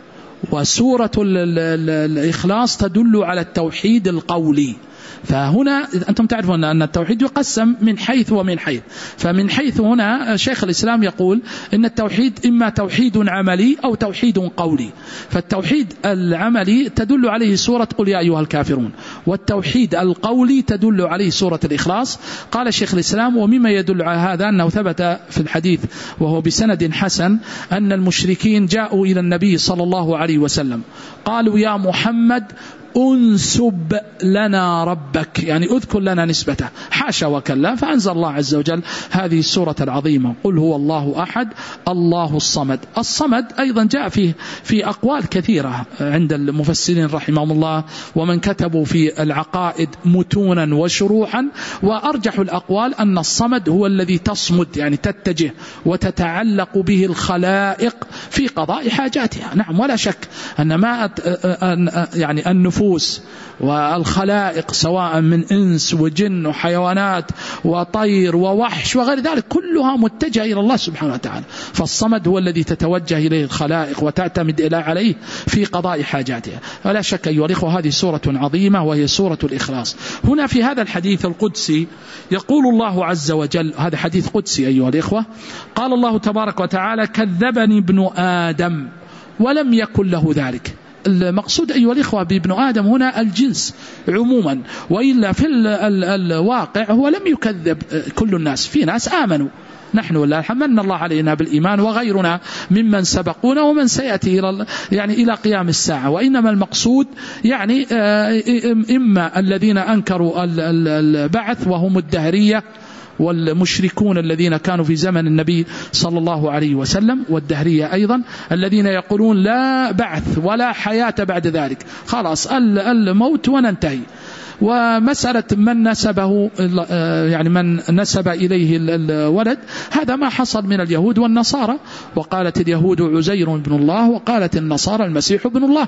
وسورة الإخلاص تدل على التوحيد القولي. فهنا أنتم تعرفون أن التوحيد يقسم من حيث ومن حيث، فمن حيث هنا شيخ الإسلام يقول إن التوحيد إما توحيد عملي أو توحيد قولي. فالتوحيد العملي تدل عليه سورة قل يا أيها الكافرون، والتوحيد القولي تدل عليه سورة الإخلاص. قال شيخ الإسلام ومما يدل على هذا أنه ثبت في الحديث وهو بسند حسن أن المشركين جاءوا إلى النبي صلى الله عليه وسلم قالوا يا محمد أنسب لنا ربك، يعني أذكر لنا نسبته، حاشا وكلا. فأنزل الله عز وجل هذه السورة العظيمة قل هو الله أحد الله الصمد. الصمد أيضا جاء فيه في أقوال كثيرة عند المفسرين رحمهم الله ومن كتبوا في العقائد متونا وشروحا، وأرجح الأقوال أن الصمد هو الذي تصمد يعني تتجه وتتعلق به الخلائق في قضاء حاجاتها. نعم ولا شك أن ما يعني النفوس والخلائق سواء من إنس وجن وحيوانات وطير ووحش وغير ذلك كلها متجهة إلى الله سبحانه وتعالى. فالصمد هو الذي تتوجه إليه الخلائق وتعتمد إلى عليه في قضاء حاجاتها. ولا شك أيها الإخوة هذه سورة عظيمة وهي سورة الإخلاص. هنا في هذا الحديث القدسي يقول الله عز وجل، هذا حديث قدسي أيها الإخوة، قال الله تبارك وتعالى كذبني ابن آدم ولم يكن له ذلك. المقصود أيها الإخوة بابن آدم هنا الجنس عموما، وإلا في ال ال الواقع هو لم يكذب كل الناس، في ناس آمنوا، نحن والله حملنا الله علينا بالإيمان وغيرنا ممن سبقونا ومن سيأتي إلى يعني إلى قيام الساعة. وإنما المقصود يعني إما الذين أنكروا البعث وهم الدهرية والمشركون الذين كانوا في زمن النبي صلى الله عليه وسلم، والدهرية أيضا الذين يقولون لا بعث ولا حياة بعد ذلك، خلاص الموت وننتهي. ومسألة من نسبه يعني من نسب إليه الولد هذا ما حصل من اليهود والنصارى، وقالت اليهود عزير ابن الله وقالت النصارى المسيح ابن الله،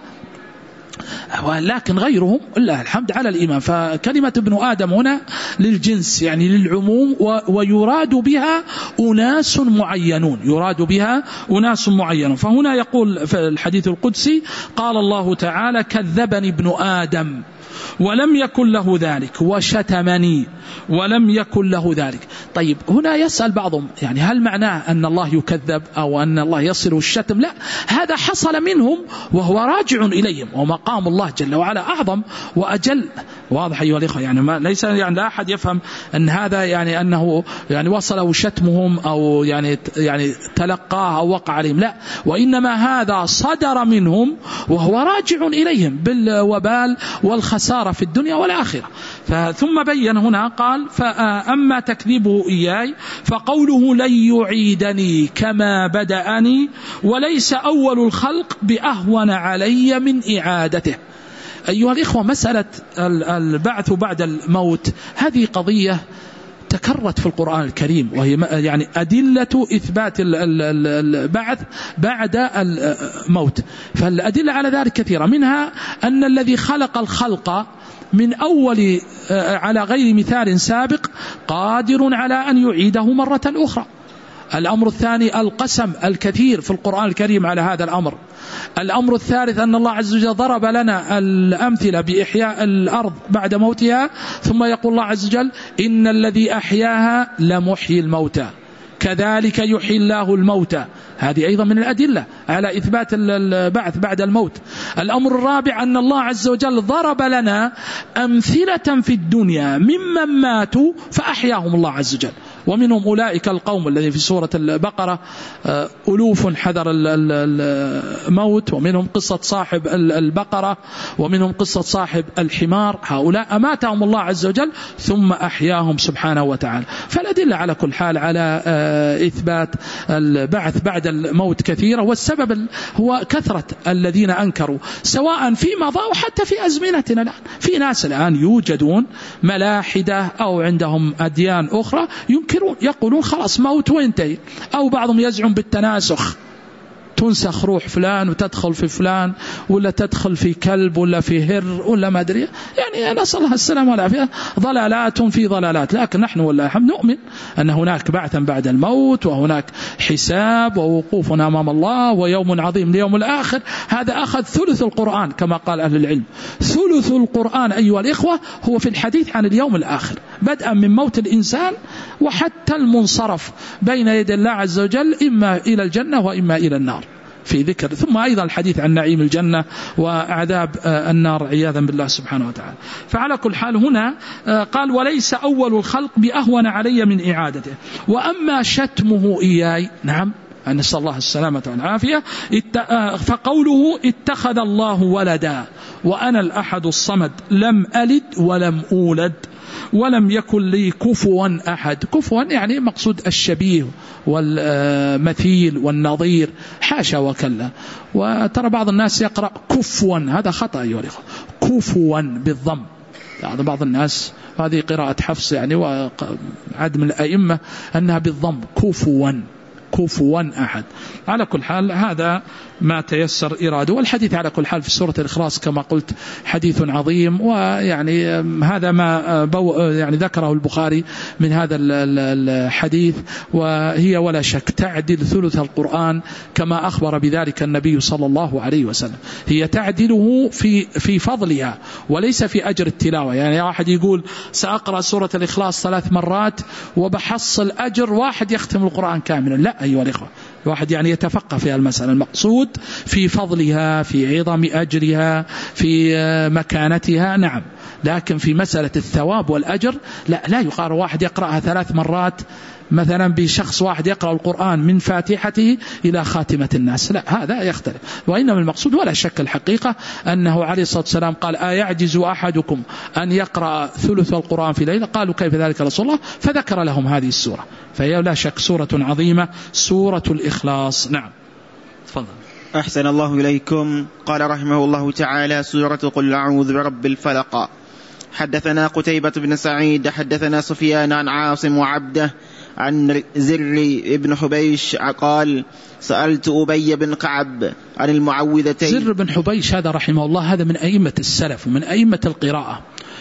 ولكن غيرهم لله الحمد على الإيمان. فكلمة ابن آدم هنا للجنس يعني للعموم، ويراد بها أناس معينون، يراد بها أناس معينون. فهنا يقول في الحديث القدسي قال الله تعالى كذبني ابن آدم ولم يكن له ذلك وشتمني ولم يكن له ذلك. طيب هنا يسأل بعضهم يعني هل معناه أن الله يكذب أو أن الله يصل الشتم؟ لا، هذا حصل منهم وهو راجع إليهم، ومقام الله جل وعلا أعظم وأجل. واضح أيها الإخوة؟ يعني ما ليس يعني لا أحد يفهم أن هذا يعني أنه يعني وصله شتمهم أو يعني يعني تلقاه أو وقع عليهم، لا، وإنما هذا صدر منهم وهو راجع إليهم بالوبال والخسارة في الدنيا والآخرة. ثم بين هنا قال فأما تكذيبه إياي فقوله لن يعيدني كما بدأني وليس أول الخلق بأهون علي من إعادته. أيها الإخوة مسألة البعث بعد الموت هذه قضية تكررت في القرآن الكريم، وهي يعني أدلة إثبات البعث بعد الموت. فالأدلة على ذلك كثيرة، منها أن الذي خلق الخلق من أول على غير مثال سابق قادر على أن يعيده مرة أخرى. الأمر الثاني القسم الكثير في القرآن الكريم على هذا الأمر. الأمر الثالث أن الله عز وجل ضرب لنا الأمثلة بإحياء الأرض بعد موتها، ثم يقول الله عز وجل إن الذي أحياها لمحيي الموتى كذلك يحيي الله الموتى. هذه أيضا من الأدلة على إثبات البعث بعد الموت. الأمر الرابع أن الله عز وجل ضرب لنا أمثلة في الدنيا ممن ماتوا فأحياهم الله عز وجل. ومنهم أولئك القوم الذين في سورة البقرة ألوف حذر الموت، ومنهم قصة صاحب البقرة، ومنهم قصة صاحب الحمار. هؤلاء أماتهم الله عز وجل ثم أحياهم سبحانه وتعالى. فالأدلة على كل حال على إثبات البعث بعد الموت كثيرة، والسبب هو كثرة الذين أنكروا سواء في مضى وحتى في أزمنتنا الآن. في ناس الآن يوجدون ملاحدة أو عندهم أديان أخرى ينكرون، يقولون خلاص موت وينتهي، أو بعضهم يزعم بالتناسخ، تنسخ روح فلان وتدخل في فلان، ولا تدخل في كلب ولا في هر ولا ما أدري، يعني نسأل الله السلامة والعافية. ضلالات في ضلالات. لكن نحن والله الحمد نؤمن أن هناك بعثا بعد الموت، وهناك حساب ووقوفنا أمام الله ويوم عظيم اليوم الآخر. هذا أخذ ثلث القرآن كما قال أهل العلم. ثلث القرآن أيها الإخوة هو في الحديث عن اليوم الآخر، بدءا من موت الإنسان وحتى المنصرف بين يدي الله عز وجل، إما إلى الجنة وإما إلى النار في ذكر، ثم أيضا الحديث عن نعيم الجنة وعذاب النار عياذا بالله سبحانه وتعالى. فعلى كل حال هنا قال وليس أول الخلق بأهون علي من إعادته. وأما شتمه إياي، نعم نسأل الله السلامة والعافية، فقوله اتخذ الله ولدا وأنا الأحد الصمد لم ألد ولم أولد ولم يكن لي كفوا أحد. كفوا يعني مقصود الشبيه والمثيل والنظير، حاشا وكلا. وترى بعض الناس يقرأ كفوا، هذا خطأ أيها الأخوة، كفوا بالضم. يعني بعض الناس هذه قراءة حفص يعني وعدم الأئمة أنها بالضم، كفوا كفوا أحد. على كل حال هذا ما تيسر إراده. والحديث على كل حال في سورة الإخلاص كما قلت حديث عظيم، ويعني هذا ما بو يعني ذكره البخاري من هذا الحديث، وهي ولا شك تعدل ثلث القرآن كما أخبر بذلك النبي صلى الله عليه وسلم. هي تعدله في في فضلها وليس في أجر التلاوة. يعني واحد يقول سأقرأ سورة الإخلاص ثلاث مرات وبحصل أجر واحد يختم القرآن كاملا، لا أيها الإخوة، واحد يعني يتفقه في المسألة. المقصود في فضلها، في عظم أجرها، في مكانتها، نعم، لكن في مسألة الثواب والأجر لا لا يقارن واحد يقرأها ثلاث مرات مثلا بشخص واحد يقرأ القرآن من فاتحته إلى خاتمة الناس، لا هذا يختلف. وإنما المقصود ولا شك الحقيقة أنه عليه الصلاة والسلام قال أيعجز أحدكم أن يقرأ ثلث القرآن في ليلة؟ قالوا كيف ذلك رسول الله؟ فذكر لهم هذه السورة. فهي لا شك سورة عظيمة، سورة الإخلاص. نعم تفضل. أحسن الله إليكم. قال رحمه الله تعالى سورة قل أعوذ برب الفلق. حدثنا قتيبة بن سعيد حدثنا سفيان عن عاصم وعبده عن زر بن حبيش قال سألت أبي بن كعب عن المعوذتين. زر بن حبيش هذا رحمه الله هذا من أئمة السلف ومن أئمة القراءة،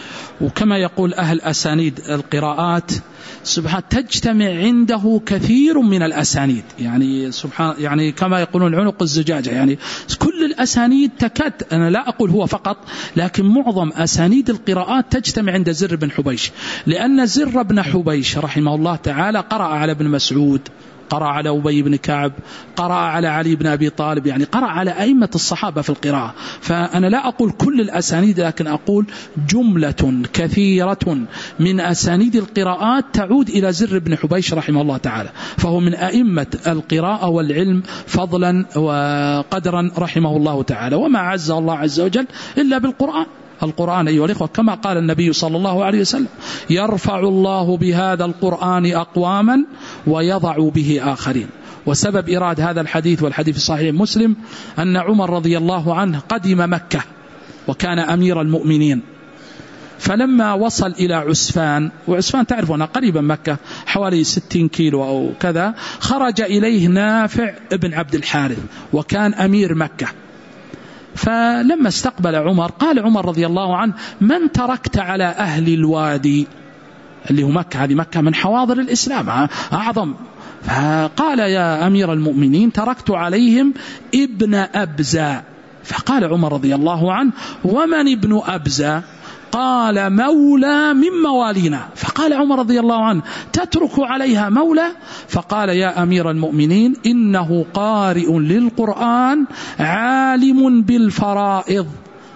وكما يقول أهل أسانيد القراءات سبحان تجتمع عنده كثير من الأسانيد، يعني سبحان يعني كما يقولون عنق الزجاجة، يعني كل الأسانيد تكاد، أنا لا أقول هو فقط، لكن معظم أسانيد القراءات تجتمع عند زر بن حبيش، لأن زر بن حبيش رحمه الله تعالى قرأ على ابن مسعود، قرأ على أبي بن كعب، قرأ على علي بن أبي طالب، يعني قرأ على أئمة الصحابة في القراءة. فأنا لا أقول كل الأسانيد، لكن أقول جملة كثيرة من أسانيد القراءات تعود إلى زر بن حبيش رحمه الله تعالى، فهو من أئمة القراءة والعلم فضلا وقدرا رحمه الله تعالى. وما عز الله عز وجل إلا بالقرآن. القرآن أيها الإخوة كما قال النبي صلى الله عليه وسلم يرفع الله بهذا القرآن أقواما ويضع به آخرين. وسبب إراد هذا الحديث، والحديث في صحيح مسلم، أن عمر رضي الله عنه قدم مكة وكان أمير المؤمنين، فلما وصل إلى عسفان، وعسفان تعرفون قريبا مكة حوالي ستين كيلو أو كذا، خرج إليه نافع ابن عبد الحارث وكان أمير مكة. فلما استقبل عمر قال عمر رضي الله عنه من تركت على أهل الوادي، اللي هو مكة، هذه مكة من حواضر الإسلام أعظم. فقال يا أمير المؤمنين تركت عليهم ابن أبزة. فقال عمر رضي الله عنه ومن ابن أبزة؟ قال مولى من موالينا. فقال عمر رضي الله عنه تترك عليها مولى؟ فقال يا أمير المؤمنين إنه قارئ للقرآن عالم بالفرائض،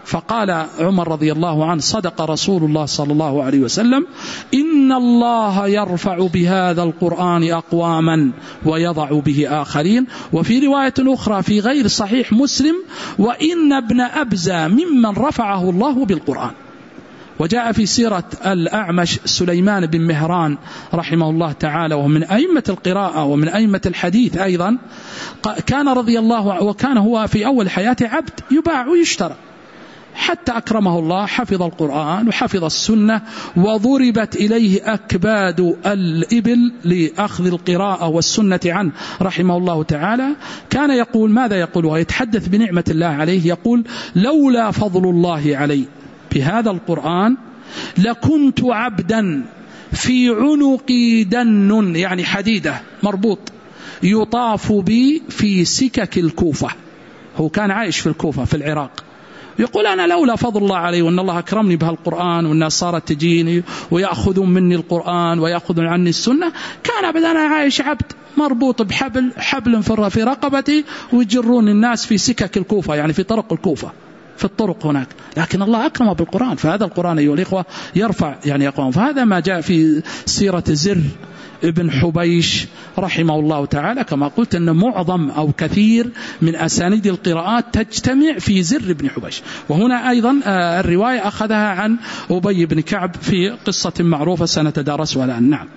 فقال عمر رضي الله عنه صدق رسول الله صلى الله عليه وسلم إن الله يرفع بهذا القرآن أقواما ويضع به آخرين. وفي رواية أخرى في غير صحيح مسلم وإن ابن أبزة ممن رفعه الله بالقرآن. وجاء في سيرة الأعمش سليمان بن مهران رحمه الله تعالى ومن أئمة القراءة ومن أئمة الحديث أيضا، كان رضي الله وكان هو في أول حياته عبد يباع ويشترى حتى أكرمه الله، حفظ القرآن وحفظ السنة وضربت إليه أكباد الإبل لأخذ القراءة والسنة عنه رحمه الله تعالى. كان يقول ماذا يقول ويتحدث بنعمة الله عليه، يقول لولا فضل الله علي بهذا القرآن لكنت عبدا في عنقي دن، يعني حديدة مربوط يطاف بي في سكك الكوفة. هو كان عايش في الكوفة في العراق، يقول أنا لولا فضل الله علي وأن الله أكرمني بها القرآن والناس صارت تجيني ويأخذون مني القرآن ويأخذون عني السنة، كان أبدا أنا عايش عبد مربوط بحبل حبل في رقبتي ويجرون الناس في سكك الكوفة، يعني في طرق الكوفة في الطرق هناك. لكن الله أكرمه بالقرآن، فهذا القرآن أيها الإخوة يرفع يعني أقوام. فهذا ما جاء في سيرة زر ابن حبيش رحمه الله تعالى. كما قلت أن معظم أو كثير من أسانيد القراءات تجتمع في زر ابن حبيش. وهنا أيضا الرواية أخذها عن أبي بن كعب في قصة معروفة سنتدارسها الآن. نعم.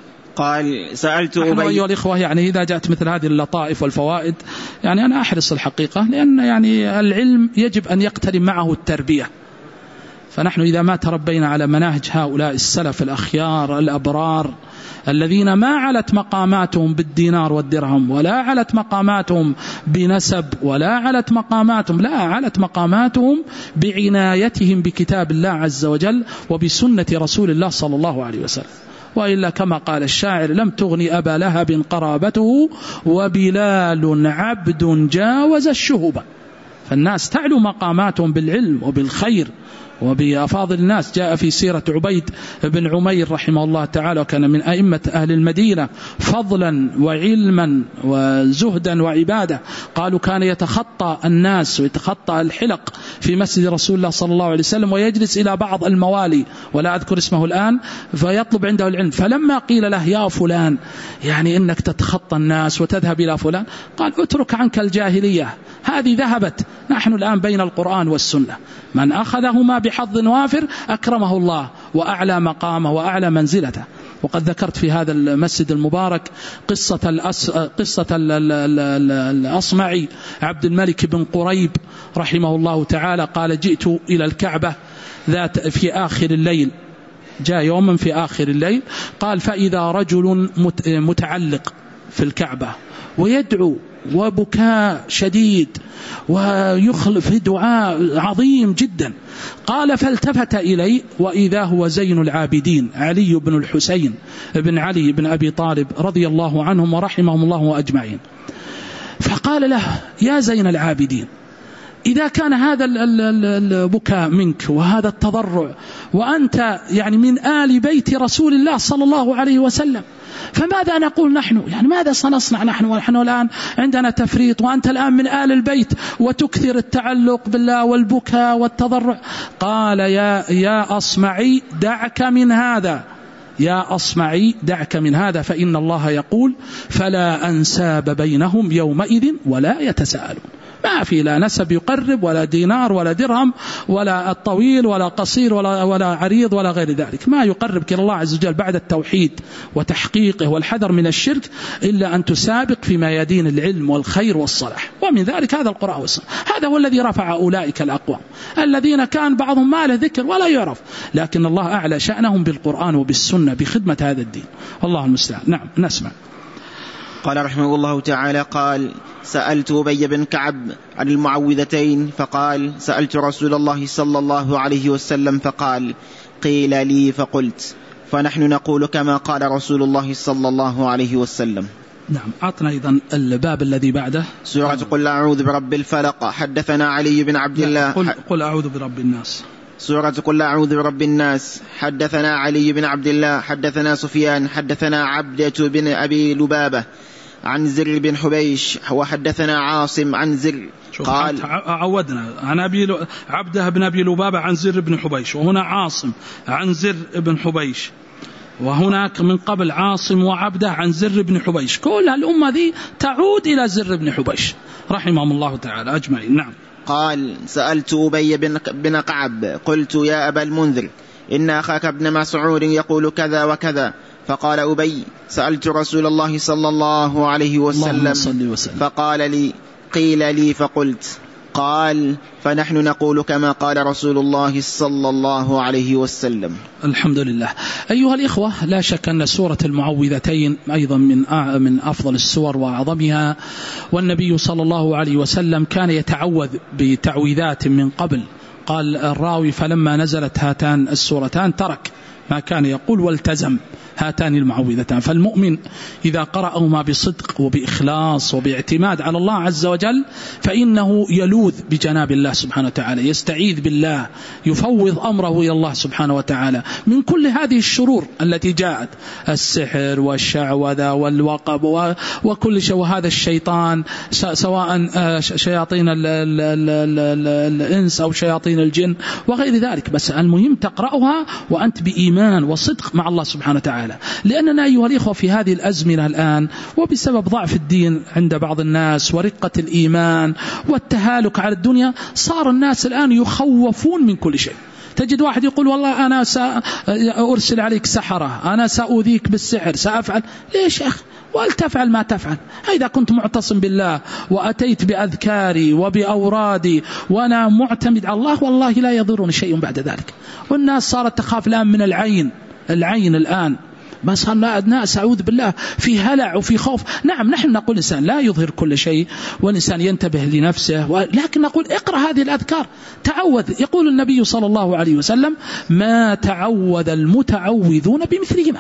قال سألت أبي أيها الإخوة يعني إذا جاءت مثل هذه اللطائف والفوائد يعني أنا أحرص الحقيقة، لأن يعني العلم يجب أن يقترن معه التربية. فنحن إذا ما تربينا على مناهج هؤلاء السلف الأخيار الأبرار الذين ما علت مقاماتهم بالدينار والدرهم ولا علت مقاماتهم بنسب ولا علت مقاماتهم لا علت مقاماتهم بعنايتهم بكتاب الله عز وجل وبسنة رسول الله صلى الله عليه وسلم. وإلا كما قال الشاعر لم تغني أبا لهب قرابته وبلال عبد جاوز الشهوب. فالناس تعلو مقاماتهم بالعلم وبالخير وبأفاضل الناس. جاء في سيرة عبيد بن عمير رحمه الله تعالى، وكان من أئمة أهل المدينة فضلا وعلما وزهدا وعبادة. قالوا كان يتخطى الناس ويتخطى الحلق في مسجد رسول الله صلى الله عليه وسلم ويجلس إلى بعض الموالي ولا أذكر اسمه الآن فيطلب عنده العلم. فلما قيل له يا فلان يعني إنك تتخطى الناس وتذهب إلى فلان، قال اترك عنك الجاهلية هذه ذهبت، نحن الآن بين القرآن والسنة، من أخذهما بحظ وافر أكرمه الله وأعلى مقامه وأعلى منزلته. وقد ذكرت في هذا المسجد المبارك قصة الأس... قصة ال... ال... ال... الأصمعي عبد الملك بن قريب رحمه الله تعالى. قال جئت إلى الكعبة ذات في آخر الليل، جاء يوما في آخر الليل، قال فإذا رجل مت... متعلق في الكعبة ويدعو وبكاء شديد ويخلف دعاء عظيم جدا. قال فالتفت إلي وإذا هو زين العابدين علي بن الحسين بن علي بن أبي طالب رضي الله عنهم ورحمهم الله أجمعين. فقال له يا زين العابدين إذا كان هذا البكاء منك وهذا التضرع وأنت يعني من آل بيت رسول الله صلى الله عليه وسلم، فماذا نقول نحن؟ يعني ماذا سنصنع نحن ونحن الآن عندنا تفريط وأنت الآن من آل البيت وتكثر التعلق بالله والبكاء والتضرع. قال يا, يا أصمعي دعك من هذا، يا أصمعي دعك من هذا فإن الله يقول فلا أنساب بينهم يومئذ ولا يتساءلون. ما في لا نسب يقرب ولا دينار ولا درهم ولا الطويل ولا قصير ولا, ولا عريض ولا غير ذلك. ما يقربك إلى الله عز وجل بعد التوحيد وتحقيقه والحذر من الشرك إلا أن تسابق فيما يدين العلم والخير والصلاح، ومن ذلك هذا القرآن والسنة. هذا هو الذي رفع أولئك الأقوام الذين كان بعضهم ما له ذكر ولا يعرف، لكن الله أعلى شأنهم بالقرآن وبالسنة بخدمة هذا الدين. الله المستعان. نعم نسمع. قال رحمه الله تعالى قال سألت أبي بن كعب عن المعوذتين فقال سألت رسول الله صلى الله عليه وسلم فقال قيل لي فقلت، فنحن نقول كما قال رسول الله صلى الله عليه وسلم. نعم. أعطنا أيضا الباب الذي بعده سورة قل أعوذ برب الفلق. حدثنا علي بن عبد الله قل, قل أعوذ برب الناس. سورة قل أعوذ برب الناس. حدثنا علي بن عبد الله حدثنا سفيان حدثنا عبدة بن أبي لبابة عن زر بن حبيش وحدثنا عاصم عن زر قال عودنا عن أبي عبده بن أبي لبابة عن زر بن حبيش، وهنا عاصم عن زر بن حبيش، وهناك من قبل عاصم وعبده عن زر بن حبيش. كل الأمة ذي تعود إلى زر بن حبيش رحمهم الله تعالى أجمعين. نعم. قال سألت أبي بن كعب قلت يا أبا المنذر إن أخاك ابن مسعود يقول كذا وكذا، فقال أبي سألت رسول الله صلى الله عليه وسلم فقال لي قيل لي فقلت، قال فنحن نقول كما قال رسول الله صلى الله عليه وسلم. الحمد لله. أيها الإخوة، لا شك أن سورة المعوذتين أيضا من من أفضل السور وأعظمها، والنبي صلى الله عليه وسلم كان يتعوذ بتعويذات من قبل. قال الراوي فلما نزلت هاتان السورتان ترك ما كان يقول والتزم هاتان المعوذتان. فالمؤمن إذا قرأهما بصدق وبإخلاص وباعتماد على الله عز وجل فإنه يلوذ بجناب الله سبحانه وتعالى، يستعيذ بالله، يفوض أمره إلى الله سبحانه وتعالى من كل هذه الشرور التي جاءت، السحر والشعوذة والوقب وكل شيء، وهذا الشيطان سواء شياطين الإنس أو شياطين الجن وغير ذلك. بس المهم تقرأها وأنت بإيمان وصدق مع الله سبحانه وتعالى، لأننا أيها الإخوة في هذه الأزمنة الآن وبسبب ضعف الدين عند بعض الناس ورقة الإيمان والتهالك على الدنيا صار الناس الآن يخوفون من كل شيء. تجد واحد يقول والله أنا سأرسل عليك سحرة، أنا سأؤذيك بالسحر، سأفعل. ليش يا أخي؟ ولتفعل ما تفعل. إذا كنت معتصم بالله وأتيت بأذكاري وبأورادي وأنا معتمد على الله والله لا يضرني شيء بعد ذلك. والناس صارت تخاف الآن من العين العين الآن، ما صار الناس أعوذ بالله في هلع وفي خوف. نعم نحن نقول الإنسان لا يظهر كل شيء والإنسان ينتبه لنفسه، لكن نقول اقرأ هذه الأذكار، تعوذ. يقول النبي صلى الله عليه وسلم ما تعوذ المتعوذون بمثلهما.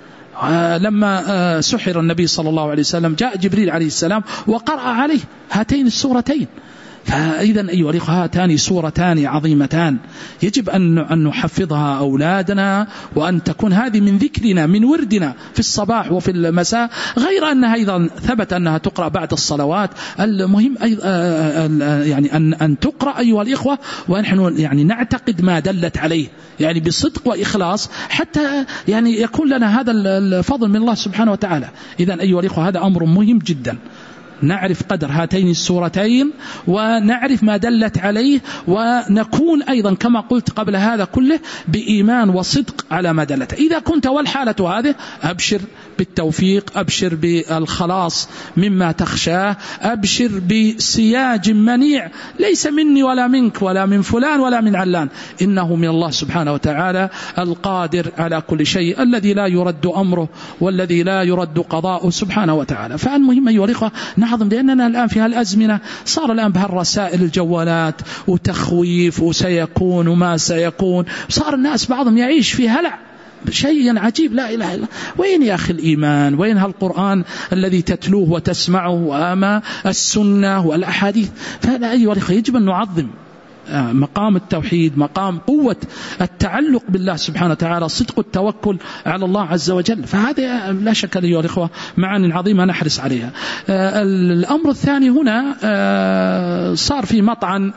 لما سحر النبي صلى الله عليه وسلم جاء جبريل عليه السلام وقرأ عليه هاتين السورتين. فإذا أيها الأخوة هاتان سورتان عظيمتان يجب أن نحفظها أولادنا، وأن تكون هذه من ذكرنا من وردنا في الصباح وفي المساء، غير أنها أيضا ثبت أنها تقرأ بعد الصلوات. المهم يعني أن أن تقرأ أيها الأخوة ونحن يعني نعتقد ما دلت عليه يعني بصدق وإخلاص، حتى يعني يكون لنا هذا الفضل من الله سبحانه وتعالى. إذا أيها الأخوة هذا أمر مهم جدا، نعرف قدر هاتين السورتين ونعرف ما دلت عليه، ونكون أيضا كما قلت قبل هذا كله بإيمان وصدق على ما دلت. إذا كنت والحالة هذه أبشر بالتوفيق، أبشر بالخلاص مما تخشاه، أبشر بسياج منيع ليس مني ولا منك ولا من فلان ولا من علان، إنه من الله سبحانه وتعالى القادر على كل شيء، الذي لا يرد أمره والذي لا يرد قضاؤه سبحانه وتعالى. فالمهم أيها الإخوة نعظم، لأننا الآن في هالأزمنة صار الآن بهالرسائل الجوالات وتخويف وسيكون وما سيكون، صار الناس بعضهم يعيش في هلع شيء عجيب لا إله إلا. وين يا أخي الإيمان؟ وين هالقرآن الذي تتلوه وتسمعه وأما السنة والأحاديث؟ فهذا أيها الأخوة يجب أن نعظم مقام التوحيد، مقام قوة التعلق بالله سبحانه وتعالى، صدق التوكل على الله عز وجل. فهذا لا شك أيها الإخوة معاني عظيمة نحرص عليها. الأمر الثاني هنا صار في مطعن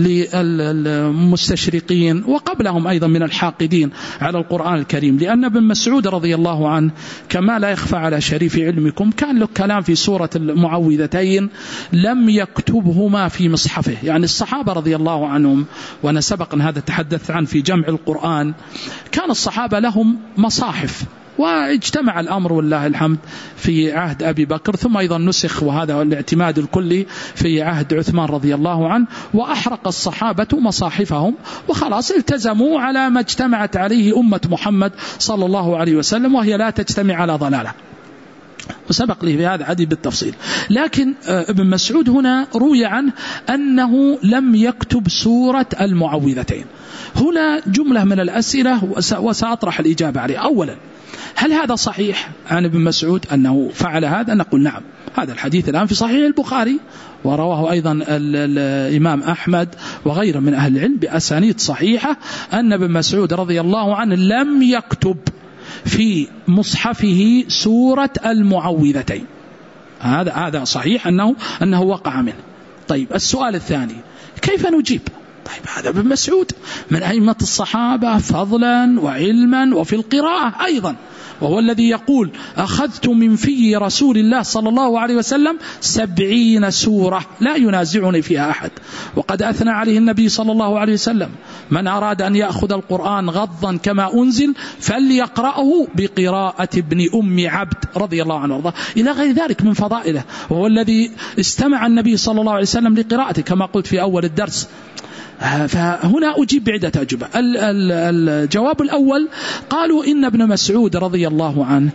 للمستشرقين وقبلهم أيضا من الحاقدين على القرآن الكريم، لأن ابن مسعود رضي الله عنه كما لا يخفى على شريف علمكم كان له كلام في سورة المعوذتين لم يكتبهما في مصحفه. يعني الصحابة رضي الله عنهم، وأنا سبق أن هذا تحدث عن في جمع القرآن، كان الصحابة لهم مصاحف، واجتمع الأمر والله الحمد في عهد أبي بكر، ثم أيضا نسخ وهذا الاعتماد الكلي في عهد عثمان رضي الله عنه، وأحرق الصحابة مصاحفهم وخلاص التزموا على ما اجتمعت عليه أمة محمد صلى الله عليه وسلم، وهي لا تجتمع على ضلالة، وسبق لي في هذا عديد بالتفصيل. لكن ابن مسعود هنا روي عنه أنه لم يكتب سورة المعوذتين. هنا جملة من الأسئلة وسأطرح الإجابة عليه. أولا، هل هذا صحيح عن ابن مسعود أنه فعل هذا؟ نقول نعم، هذا الحديث الآن في صحيح البخاري، ورواه أيضا الإمام أحمد وغيره من أهل العلم بأسانيد صحيحة أن ابن مسعود رضي الله عنه لم يكتب في مصحفه سورة المعوذتين. هذا هذا صحيح أنه أنه وقع منه. طيب السؤال الثاني كيف نجيب؟ طيب هذا ابن مسعود من أئمة الصحابة فضلا وعلما وفي القراءة أيضا، وهو الذي يقول أخذت من في رسول الله صلى الله عليه وسلم سبعين سورة لا ينازعني فيها أحد. وقد أثنى عليه النبي صلى الله عليه وسلم من أراد أن يأخذ القرآن غضا كما أنزل فليقرأه بقراءة ابن أم عبد رضي الله عنه وارضاه إلى غير ذلك من فضائله، وهو الذي استمع النبي صلى الله عليه وسلم لقراءته كما قلت في أول الدرس. فهنا أجيب بعدة أجوبة. الجواب الأول قالوا إن ابن مسعود رضي الله عنه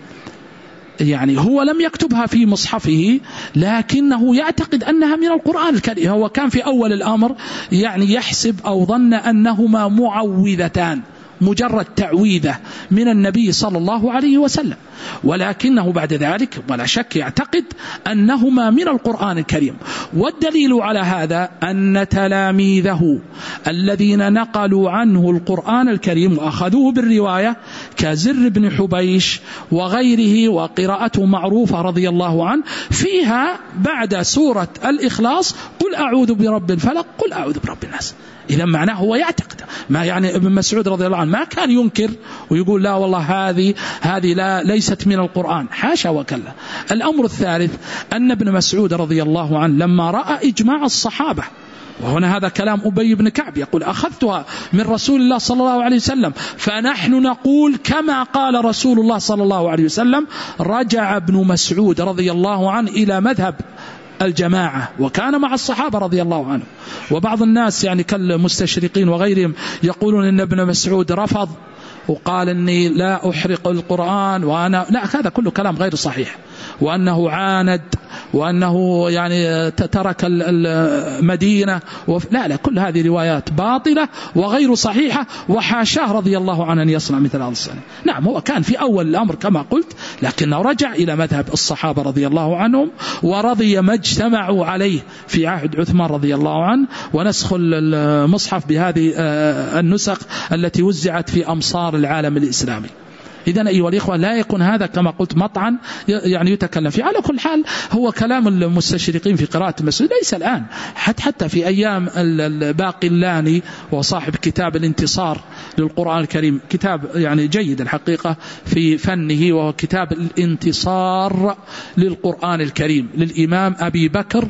يعني هو لم يكتبها في مصحفه لكنه يعتقد أنها من القرآن الكريم. هو كان في أول الأمر يعني يحسب أو ظن أنهما معوذتان، مجرد تعويذة من النبي صلى الله عليه وسلم، ولكنه بعد ذلك ولا شك يعتقد أنهما من القرآن الكريم. والدليل على هذا أن تلاميذه الذين نقلوا عنه القرآن الكريم وأخذوه بالرواية كزر بن حبيش وغيره وقراءته معروفة رضي الله عنه فيها بعد سورة الإخلاص قل أعوذ برب الفلق قل أعوذ برب الناس. إذا معناه هو يعتقد ما يعني ابن مسعود رضي الله عنه ما كان ينكر ويقول لا والله هذه هذه لا ليست من القرآن، حاشا وكلا. الأمر الثالث أن ابن مسعود رضي الله عنه لما رأى إجماع الصحابة، وهنا هذا كلام أبي بن كعب يقول أخذتها من رسول الله صلى الله عليه وسلم فنحن نقول كما قال رسول الله صلى الله عليه وسلم، رجع ابن مسعود رضي الله عنه إلى مذهب الجماعة وكان مع الصحابة رضي الله عنهم. وبعض الناس يعني كالمستشرقين وغيرهم يقولون إن ابن مسعود رفض وقال إني لا أحرق القرآن وأنا لا، هذا كله كلام غير صحيح، وأنه عاند وأنه يعني ترك المدينة لا لا، كل هذه روايات باطلة وغير صحيحة، وحاشاه رضي الله عنه أن يصنع مثل هذا الصنع. نعم هو كان في أول الأمر كما قلت، لكنه رجع إلى مذهب الصحابة رضي الله عنهم ورضي ما اجتمعوا عليه في عهد عثمان رضي الله عنه، ونسخ المصحف بهذه النسخ التي وزعت في أمصار العالم الإسلامي. إذن أيها الإخوة لا يكون هذا كما قلت مطعن يعني يتكلم فيه. على كل حال هو كلام المستشرقين في قراءة المسعود ليس الآن، حتى حتى في أيام الباقلاني وصاحب كتاب الانتصار للقرآن الكريم، كتاب يعني جيد الحقيقة في فنه، وهو كتاب الانتصار للقرآن الكريم للإمام أبي بكر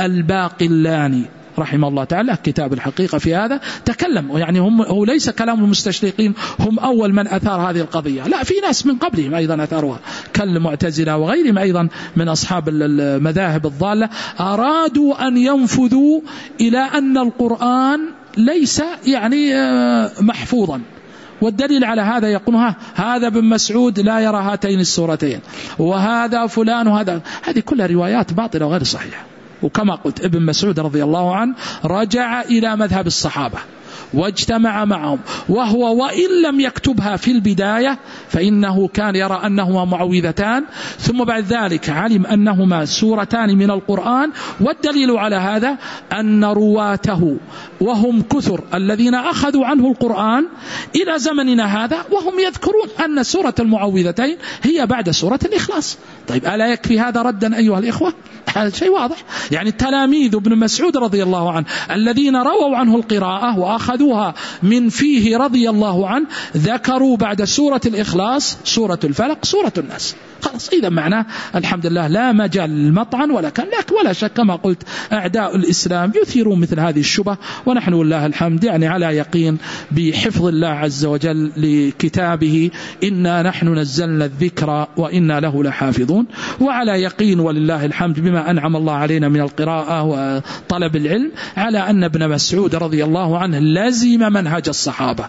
الباقلاني رحمه الله تعالى، كتاب الحقيقة في هذا تكلم. يعني هم هو ليس كلام المستشرقين هم أول من أثار هذه القضية، لا، في ناس من قبلهم أيضا أثاروها كالمعتزلة وغيرهم أيضا من أصحاب المذاهب الضالة، أرادوا أن ينفذوا إلى أن القرآن ليس يعني محفوظا. والدليل على هذا يقولها هذا ابن مسعود لا يرى هاتين السورتين، وهذا فلان، وهذا هذه كلها روايات باطلة وغير صحيحة. وكما قلت ابن مسعود رضي الله عنه رجع إلى مذهب الصحابة واجتمع معهم، وهو وإن لم يكتبها في البداية فإنه كان يرى أنهما معوذتان، ثم بعد ذلك علم أنهما سورتان من القرآن. والدليل على هذا أن رواته وهم كثر الذين أخذوا عنه القرآن إلى زمننا هذا وهم يذكرون أن سورة المعوذتين هي بعد سورة الإخلاص. طيب ألا يكفي هذا ردا أيها الإخوة؟ هذا شيء واضح. يعني تلاميذ ابن مسعود رضي الله عنه الذين رووا عنه القراءة وأخذوها من فيه رضي الله عنه ذكروا بعد سورة الإخلاص سورة الفلق سورة الناس. خلاص، إذا معناه الحمد لله لا مجال للمطعن ولا كان لك ولا شك. كما قلت أعداء الإسلام يثيرون مثل هذه الشبه، ونحن والله الحمد يعني على يقين بحفظ الله عز وجل لكتابه، إنا نحن نزلنا الذكر وإنا له لحافظون، وعلى يقين ولله الحمد بما أنعم الله علينا من القراءة وطلب العلم على أن ابن مسعود رضي الله عنه لازم منهج الصحابة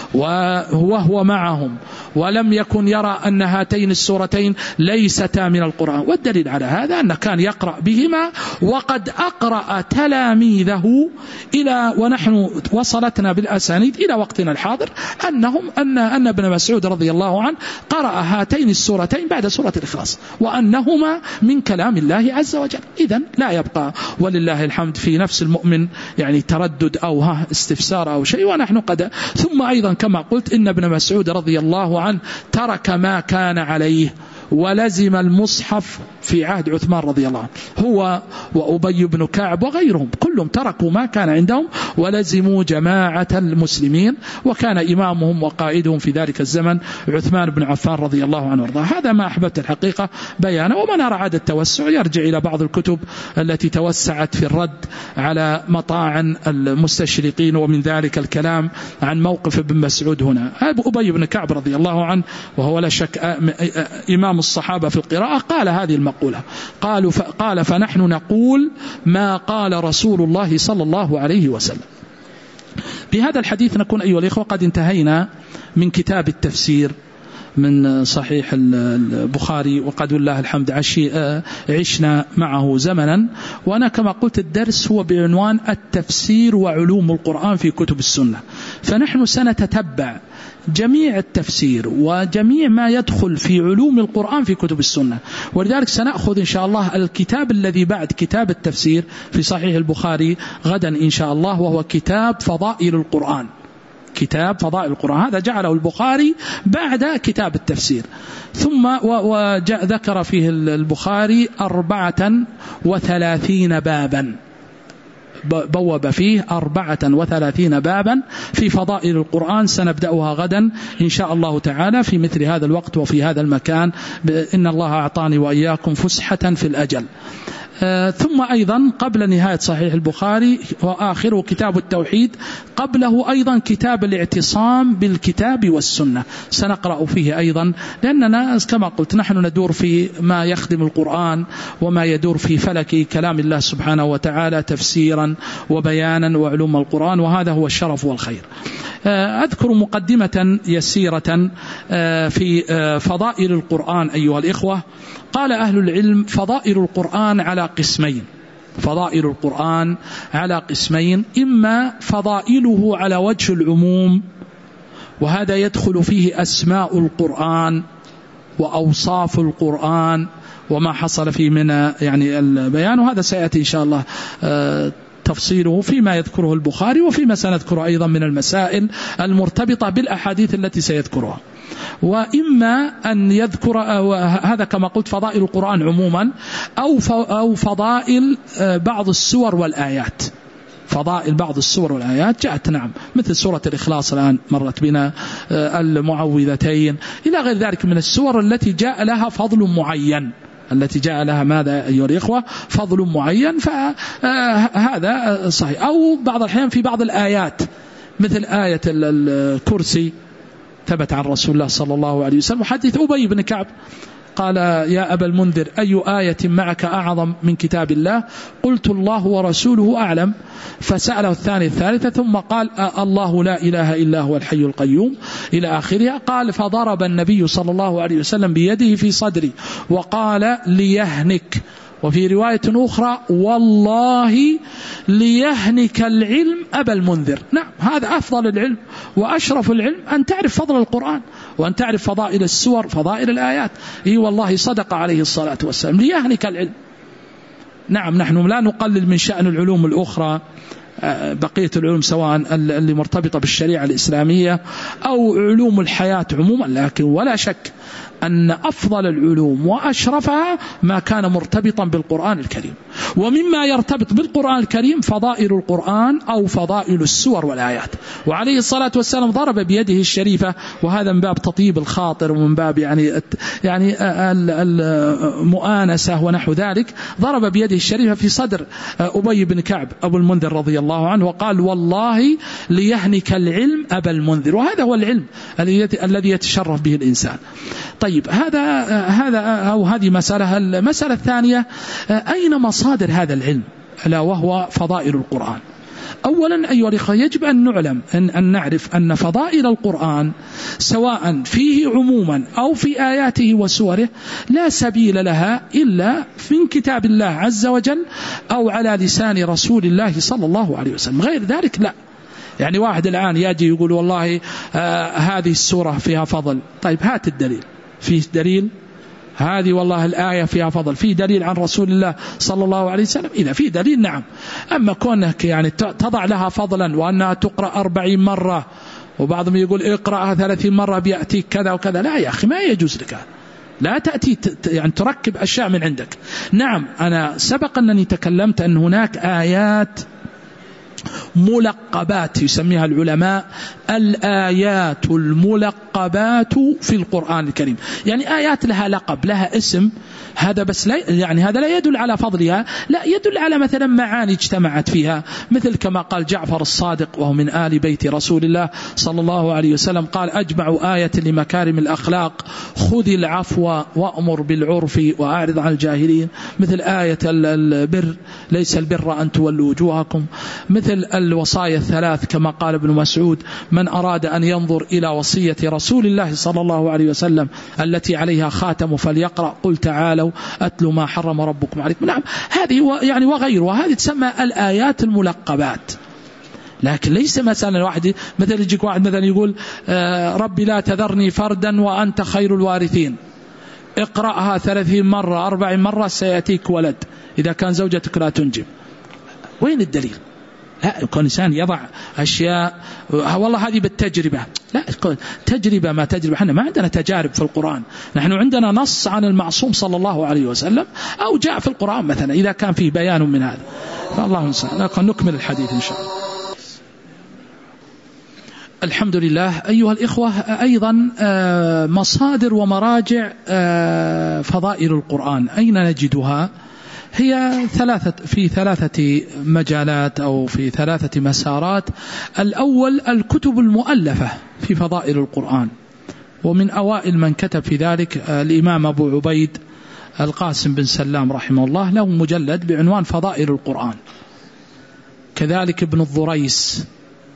وهو معهم، ولم يكن يرى أن هاتين السورتين ليستا من القرآن. والدليل على هذا أنه كان يقرأ بهما، وقد أقرأ تلاميذه إلى ونحن وصلتنا بالأسانيد إلى وقتنا الحاضر أنهم أن أن ابن مسعود رضي الله عنه قرأ هاتين السورتين بعد سورة الإخلاص، وأنهما من كلام الله عز وجل. إذن لا يبقى ولله الحمد في نفس المؤمن يعني تردد أو استفسار أو شيء، ونحن قد ثم أيضا كما قلت إن ابن مسعود رضي الله عنه ترك ما كان عليه ولزم المصحف في عهد عثمان رضي الله عنه، هو وأبي بن كعب وغيرهم كلهم تركوا ما كان عندهم ولزموا جماعة المسلمين، وكان إمامهم وقائدهم في ذلك الزمن عثمان بن عفان رضي الله عنه وارضاه. هذا ما أحببت الحقيقة بيانه. ومن أراد التوسع يرجع إلى بعض الكتب التي توسعت في الرد على مطاعن المستشرقين، ومن ذلك الكلام عن موقف ابن مسعود هنا. أبي بن كعب رضي الله عنه وهو لا شك إمام الصحابة في القراءة قال هذه المقولة، قالوا قال فنحن نقول ما قال رسول الله صلى الله عليه وسلم. بهذا الحديث نكون أيها الإخوة قد انتهينا من كتاب التفسير من صحيح البخاري، وقد والله الحمد عشنا معه زمنا. وأنا كما قلت الدرس هو بعنوان التفسير وعلوم القرآن في كتب السنة، فنحن سنتتبع جميع التفسير وجميع ما يدخل في علوم القرآن في كتب السنة. ولذلك سنأخذ إن شاء الله الكتاب الذي بعد كتاب التفسير في صحيح البخاري غدا إن شاء الله، وهو كتاب فضائل القرآن. كتاب فضائل القرآن هذا جعله البخاري بعد كتاب التفسير. ثم وذكر فيه البخاري أربعة وثلاثين بابا، بوب فيه أربعة وثلاثين بابا في فضائل القرآن، سنبدأها غدا إن شاء الله تعالى في مثل هذا الوقت وفي هذا المكان. إن الله أعطاني وإياكم فسحة في الأجل. آه ثم أيضا قبل نهاية صحيح البخاري وآخره كتاب التوحيد، قبله أيضا كتاب الاعتصام بالكتاب والسنة، سنقرأ فيه أيضا، لأننا كما قلت نحن ندور في ما يخدم القرآن وما يدور في فلك كلام الله سبحانه وتعالى تفسيرا وبيانا وعلوم القرآن، وهذا هو الشرف والخير. آه أذكر مقدمة يسيرة آه في آه فضائل القرآن أيها الإخوة. قال أهل العلم فضائل القرآن على قسمين، فضائل القرآن على قسمين، إما فضائله على وجه العموم، وهذا يدخل فيه أسماء القرآن وأوصاف القرآن وما حصل فيه من يعني البيان، وهذا سيأتي إن شاء الله تفصيله فيما يذكره البخاري وفيما سنذكره أيضا من المسائل المرتبطة بالأحاديث التي سيذكرها. وإما أن يذكر هذا كما قلت فضائل القرآن عموما، أو أو فضائل بعض السور والآيات، فضائل بعض السور والآيات جاءت نعم، مثل سورة الإخلاص الآن مرت بنا، المعوذتين إلى غير ذلك من السور التي جاء لها فضل معين، التي جاء لها ماذا أيها الإخوة فضل معين، فهذا صحيح. أو بعض الأحيان في بعض الآيات مثل آية الكرسي ثبت عن رسول الله صلى الله عليه وسلم. وحديث أبي بن كعب قال يا أبا المنذر أي آية معك أعظم من كتاب الله؟ قلت الله ورسوله أعلم. فسأله الثاني الثالثة ثم قال الله لا إله إلا هو الحي القيوم إلى آخرها. قال فضرب النبي صلى الله عليه وسلم بيده في صدري وقال ليهنك، وفي رواية أخرى والله ليهنك العلم أبا المنذر. نعم هذا أفضل العلم وأشرف العلم، أن تعرف فضل القرآن وأن تعرف فضائل السور فضائل الآيات. إيه والله صدق عليه الصلاة والسلام، ليهنك العلم. نعم نحن لا نقلل من شأن العلوم الأخرى، بقية العلوم سواء اللي مرتبطة بالشريعة الإسلامية أو علوم الحياة عموما، لكن ولا شك أن أفضل العلوم وأشرفها ما كان مرتبطا بالقرآن الكريم. ومما يرتبط بالقرآن الكريم فضائل القرآن أو فضائل السور والآيات. وعليه الصلاة والسلام ضرب بيده الشريفة، وهذا من باب تطيب الخاطر ومن باب يعني يعني المؤانسة ونحو ذلك، ضرب بيده الشريفة في صدر أبي بن كعب أبو المنذر رضي الله عنه وقال والله ليهنك العلم أبا المنذر. وهذا هو العلم الذي يتشرف به الإنسان. طيب هذا هذا أو هذه مسألة. المسألة الثانية أين مصادر هذا العلم؟ ألا وهو فضائل القرآن. أولا أيها الأخوة يجب أن نعلم أن, أن نعرف أن فضائل القرآن سواء فيه عموما أو في آياته وسوره لا سبيل لها إلا من كتاب الله عز وجل أو على لسان رسول الله صلى الله عليه وسلم، غير ذلك لا. يعني واحد الآن يجي يقول والله آه هذه السورة فيها فضل، طيب هات الدليل. فيه دليل؟ هذه والله الآية فيها فضل، فيه دليل عن رسول الله صلى الله عليه وسلم؟ إذا فيه دليل نعم. أما كونك يعني تضع لها فضلا وأنها تقرأ أربعين مرة وبعضهم يقول اقرأها ثلاثين مرة بيأتيك كذا وكذا، لا يا أخي ما يجوز لك، لا تأتي يعني تركب أشياء من عندك. نعم أنا سبق أنني تكلمت أن هناك آيات ملقبات يسميها العلماء الآيات الملقبات في القرآن الكريم، يعني آيات لها لقب لها اسم، هذا بس لا يعني هذا لا يدل على فضلها، لا يدل على مثلا معاني اجتمعت فيها، مثل كما قال جعفر الصادق وهو من آل بيت رسول الله صلى الله عليه وسلم قال أجمع آية لمكارم الأخلاق خذ العفو وأمر بالعرف وأعرض عن الجاهلين، مثل آية البر ليس البر أن تولوا وجوهكم، مثل الوصايا الثلاث كما قال ابن مسعود من أراد أن ينظر إلى وصية رسول الله صلى الله عليه وسلم التي عليها خاتم فليقرأ قل تعالوا أتلوا ما حرم ربكم عليكم. نعم هذه يعني وغيرها، هذه تسمى الآيات الملقبات، لكن ليس مثلا واحد مثلا يجيك واحد مثلا يقول آه ربي لا تذرني فردا وأنت خير الوارثين، اقرأها ثلاثين مرة أربعين مرة سيأتيك ولد إذا كان زوجتك لا تنجب. وين الدليل؟ لا، يكون الإنسان يضع أشياء والله هذه بالتجربة، لا تجربة ما تجربة، احنا ما عندنا تجارب في القرآن، نحن عندنا نص عن المعصوم صلى الله عليه وسلم أو جاء في القرآن مثلا إذا كان فيه بيان من هذا، فالله المستعان. نكمل الحديث إن شاء الله. الحمد لله. أيها الإخوة، أيضا مصادر ومراجع فضائل القرآن أين نجدها؟ هي ثلاثة في ثلاثة مجالات أو في ثلاثة مسارات. الأول الكتب المؤلفة في فضائل القرآن، ومن أوائل من كتب في ذلك الإمام أبو عبيد القاسم بن سلام رحمه الله، له مجلد بعنوان فضائل القرآن. كذلك ابن الضريس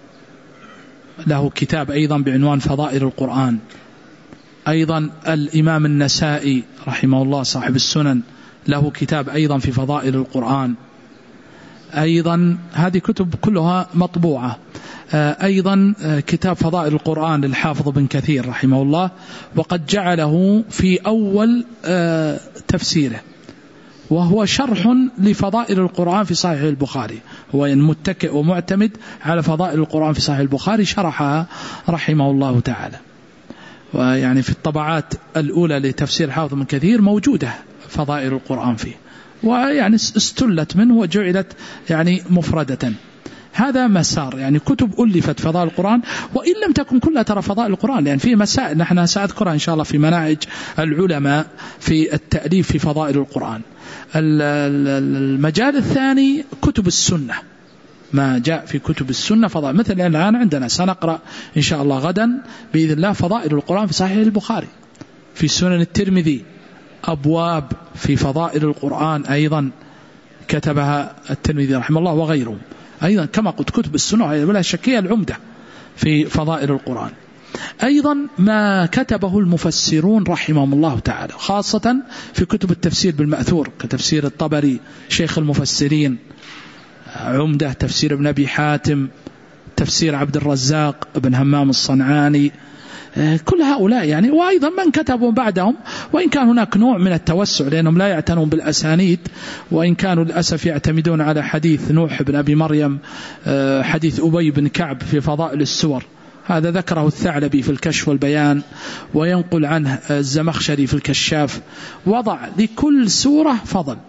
له كتاب أيضا بعنوان فضائل القرآن. أيضا الإمام النسائي رحمه الله صاحب السنن له كتاب أيضا في فضائل القرآن. أيضا هذه كتب كلها مطبوعة. أيضا كتاب فضائل القرآن للحافظ بن كثير رحمه الله، وقد جعله في أول تفسيره، وهو شرح لفضائل القرآن في صحيح البخاري، هو متكئ ومعتمد على فضائل القرآن في صحيح البخاري، شرحها رحمه الله تعالى. ويعني في الطبعات الأولى لتفسير حافظ بن كثير موجودة فضائل القرآن فيه، ويعني استلت منه وجعلت يعني مفردة. هذا مسار يعني كتب ألفت فضائل القرآن، وإن لم تكن كلها ترى فضائل القرآن، لأن يعني في مسائل نحن سأذكرها إن شاء الله في مناهج العلماء في التأليف في فضائل القرآن. المجال الثاني كتب السنة، ما جاء في كتب السنة فضائل، مثل الآن عندنا سنقرأ إن شاء الله غدا بإذن الله فضائل القرآن في صحيح البخاري، في سنن الترمذي أبواب في فضائل القرآن أيضا كتبها الترمذي رحمه الله وغيره. أيضا كما قلت كتب السنة ولا شكية العمدة في فضائل القرآن. أيضا ما كتبه المفسرون رحمهم الله تعالى، خاصة في كتب التفسير بالمأثور كتفسير الطبري شيخ المفسرين، عمدة تفسير ابن أبي حاتم، تفسير عبد الرزاق ابن همام الصنعاني، كل هؤلاء يعني. وأيضا من كتبوا بعدهم، وإن كان هناك نوع من التوسع لأنهم لا يعتنون بالأسانيد، وإن كانوا للأسف يعتمدون على حديث نوح بن أبي مريم، حديث أبي بن كعب في فضائل السور، هذا ذكره الثعلبي في الكشف والبيان، وينقل عنه الزمخشري في الكشاف، وضع لكل سورة فضل،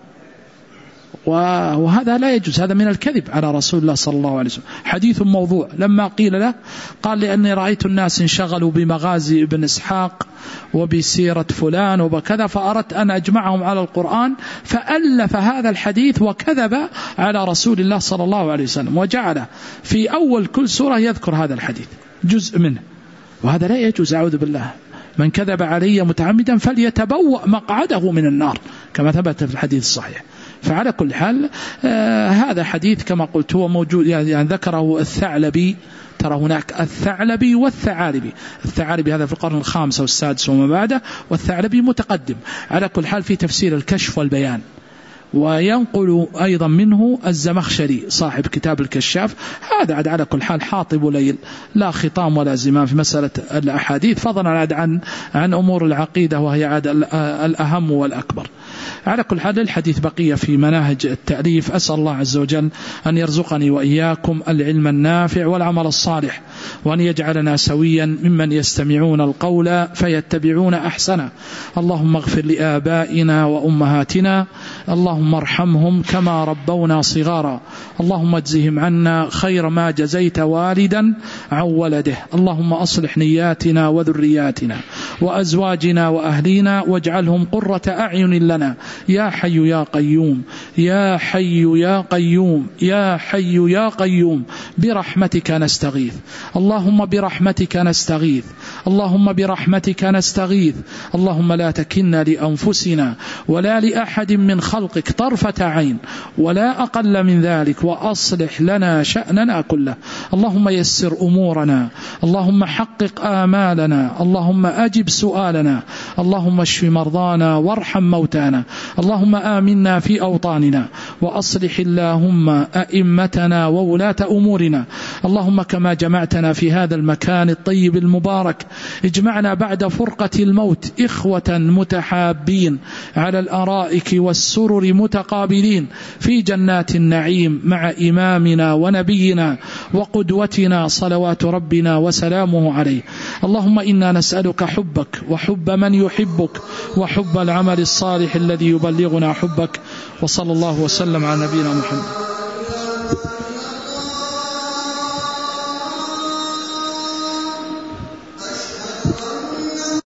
وهذا لا يجوز، هذا من الكذب على رسول الله صلى الله عليه وسلم. حديث موضوع لما قيل له قال لأني رأيت الناس انشغلوا بمغازي ابن إسحاق وبسيرة فلان وبكذا، فأردت أن أجمعهم على القرآن، فألف هذا الحديث وكذب على رسول الله صلى الله عليه وسلم، وجعل في أول كل سورة يذكر هذا الحديث جزء منه، وهذا لا يجوز، أعوذ بالله. من كذب علي متعمدا فليتبوأ مقعده من النار كما ثبت في الحديث الصحيح. فعلى كل حال آه هذا حديث كما قلت هو موجود، يعني ذكره الثعلبي، ترى هناك الثعلبي والثعالبي، الثعالبي هذا في القرن الخامس والسادس وما بعده، والثعلبي متقدم. على كل حال في تفسير الكشف والبيان، وينقل أيضا منه الزمخشري صاحب كتاب الكشاف، هذا عد على كل حال حاطب ليل، لا خطام ولا زمام في مسألة الأحاديث، فضلا عد عن عن أمور العقيدة وهي عد الأهم والأكبر. على كل حال الحديث بقية في مناهج التأليف. أسأل الله عز وجل أن يرزقني وإياكم العلم النافع والعمل الصالح، وأن يجعلنا سويا ممن يستمعون القول فيتبعون أحسنه. اللهم اغفر لآبائنا وأمهاتنا، اللهم ارحمهم كما ربونا صغارا، اللهم اجزهم عنا خير ما جزيت والدا عن ولده. اللهم أصلح نياتنا وذرياتنا وأزواجنا وأهلينا واجعلهم قرة أعين لنا يا حي يا قيوم يا حي يا قيوم يا حي يا قيوم. برحمتك نستغيث، اللهم برحمتك نستغيث، اللهم برحمتك نستغيث. اللهم لا تكلنا لأنفسنا ولا لأحد من خلقك طرفة عين ولا أقل من ذلك، وأصلح لنا شأننا كله. اللهم يسر أمورنا، اللهم حقق آمالنا، اللهم أجب سؤالنا، اللهم اشف مرضانا وارحم موتانا، اللهم آمنا في أوطاننا، وأصلح اللهم أئمتنا وولاة أمورنا. اللهم كما جمعتنا في هذا المكان الطيب المبارك اجمعنا بعد فرقة الموت إخوة متحابين على الأرائك والسرر متقابلين في جنات النعيم مع إمامنا ونبينا وقدوتنا صلوات ربنا وسلامه عليه. اللهم إنا نسألك حبك وحب من يحبك وحب العمل الصالح الذي يبلغنا حبك. وصلى الله وسلم على نبينا محمد.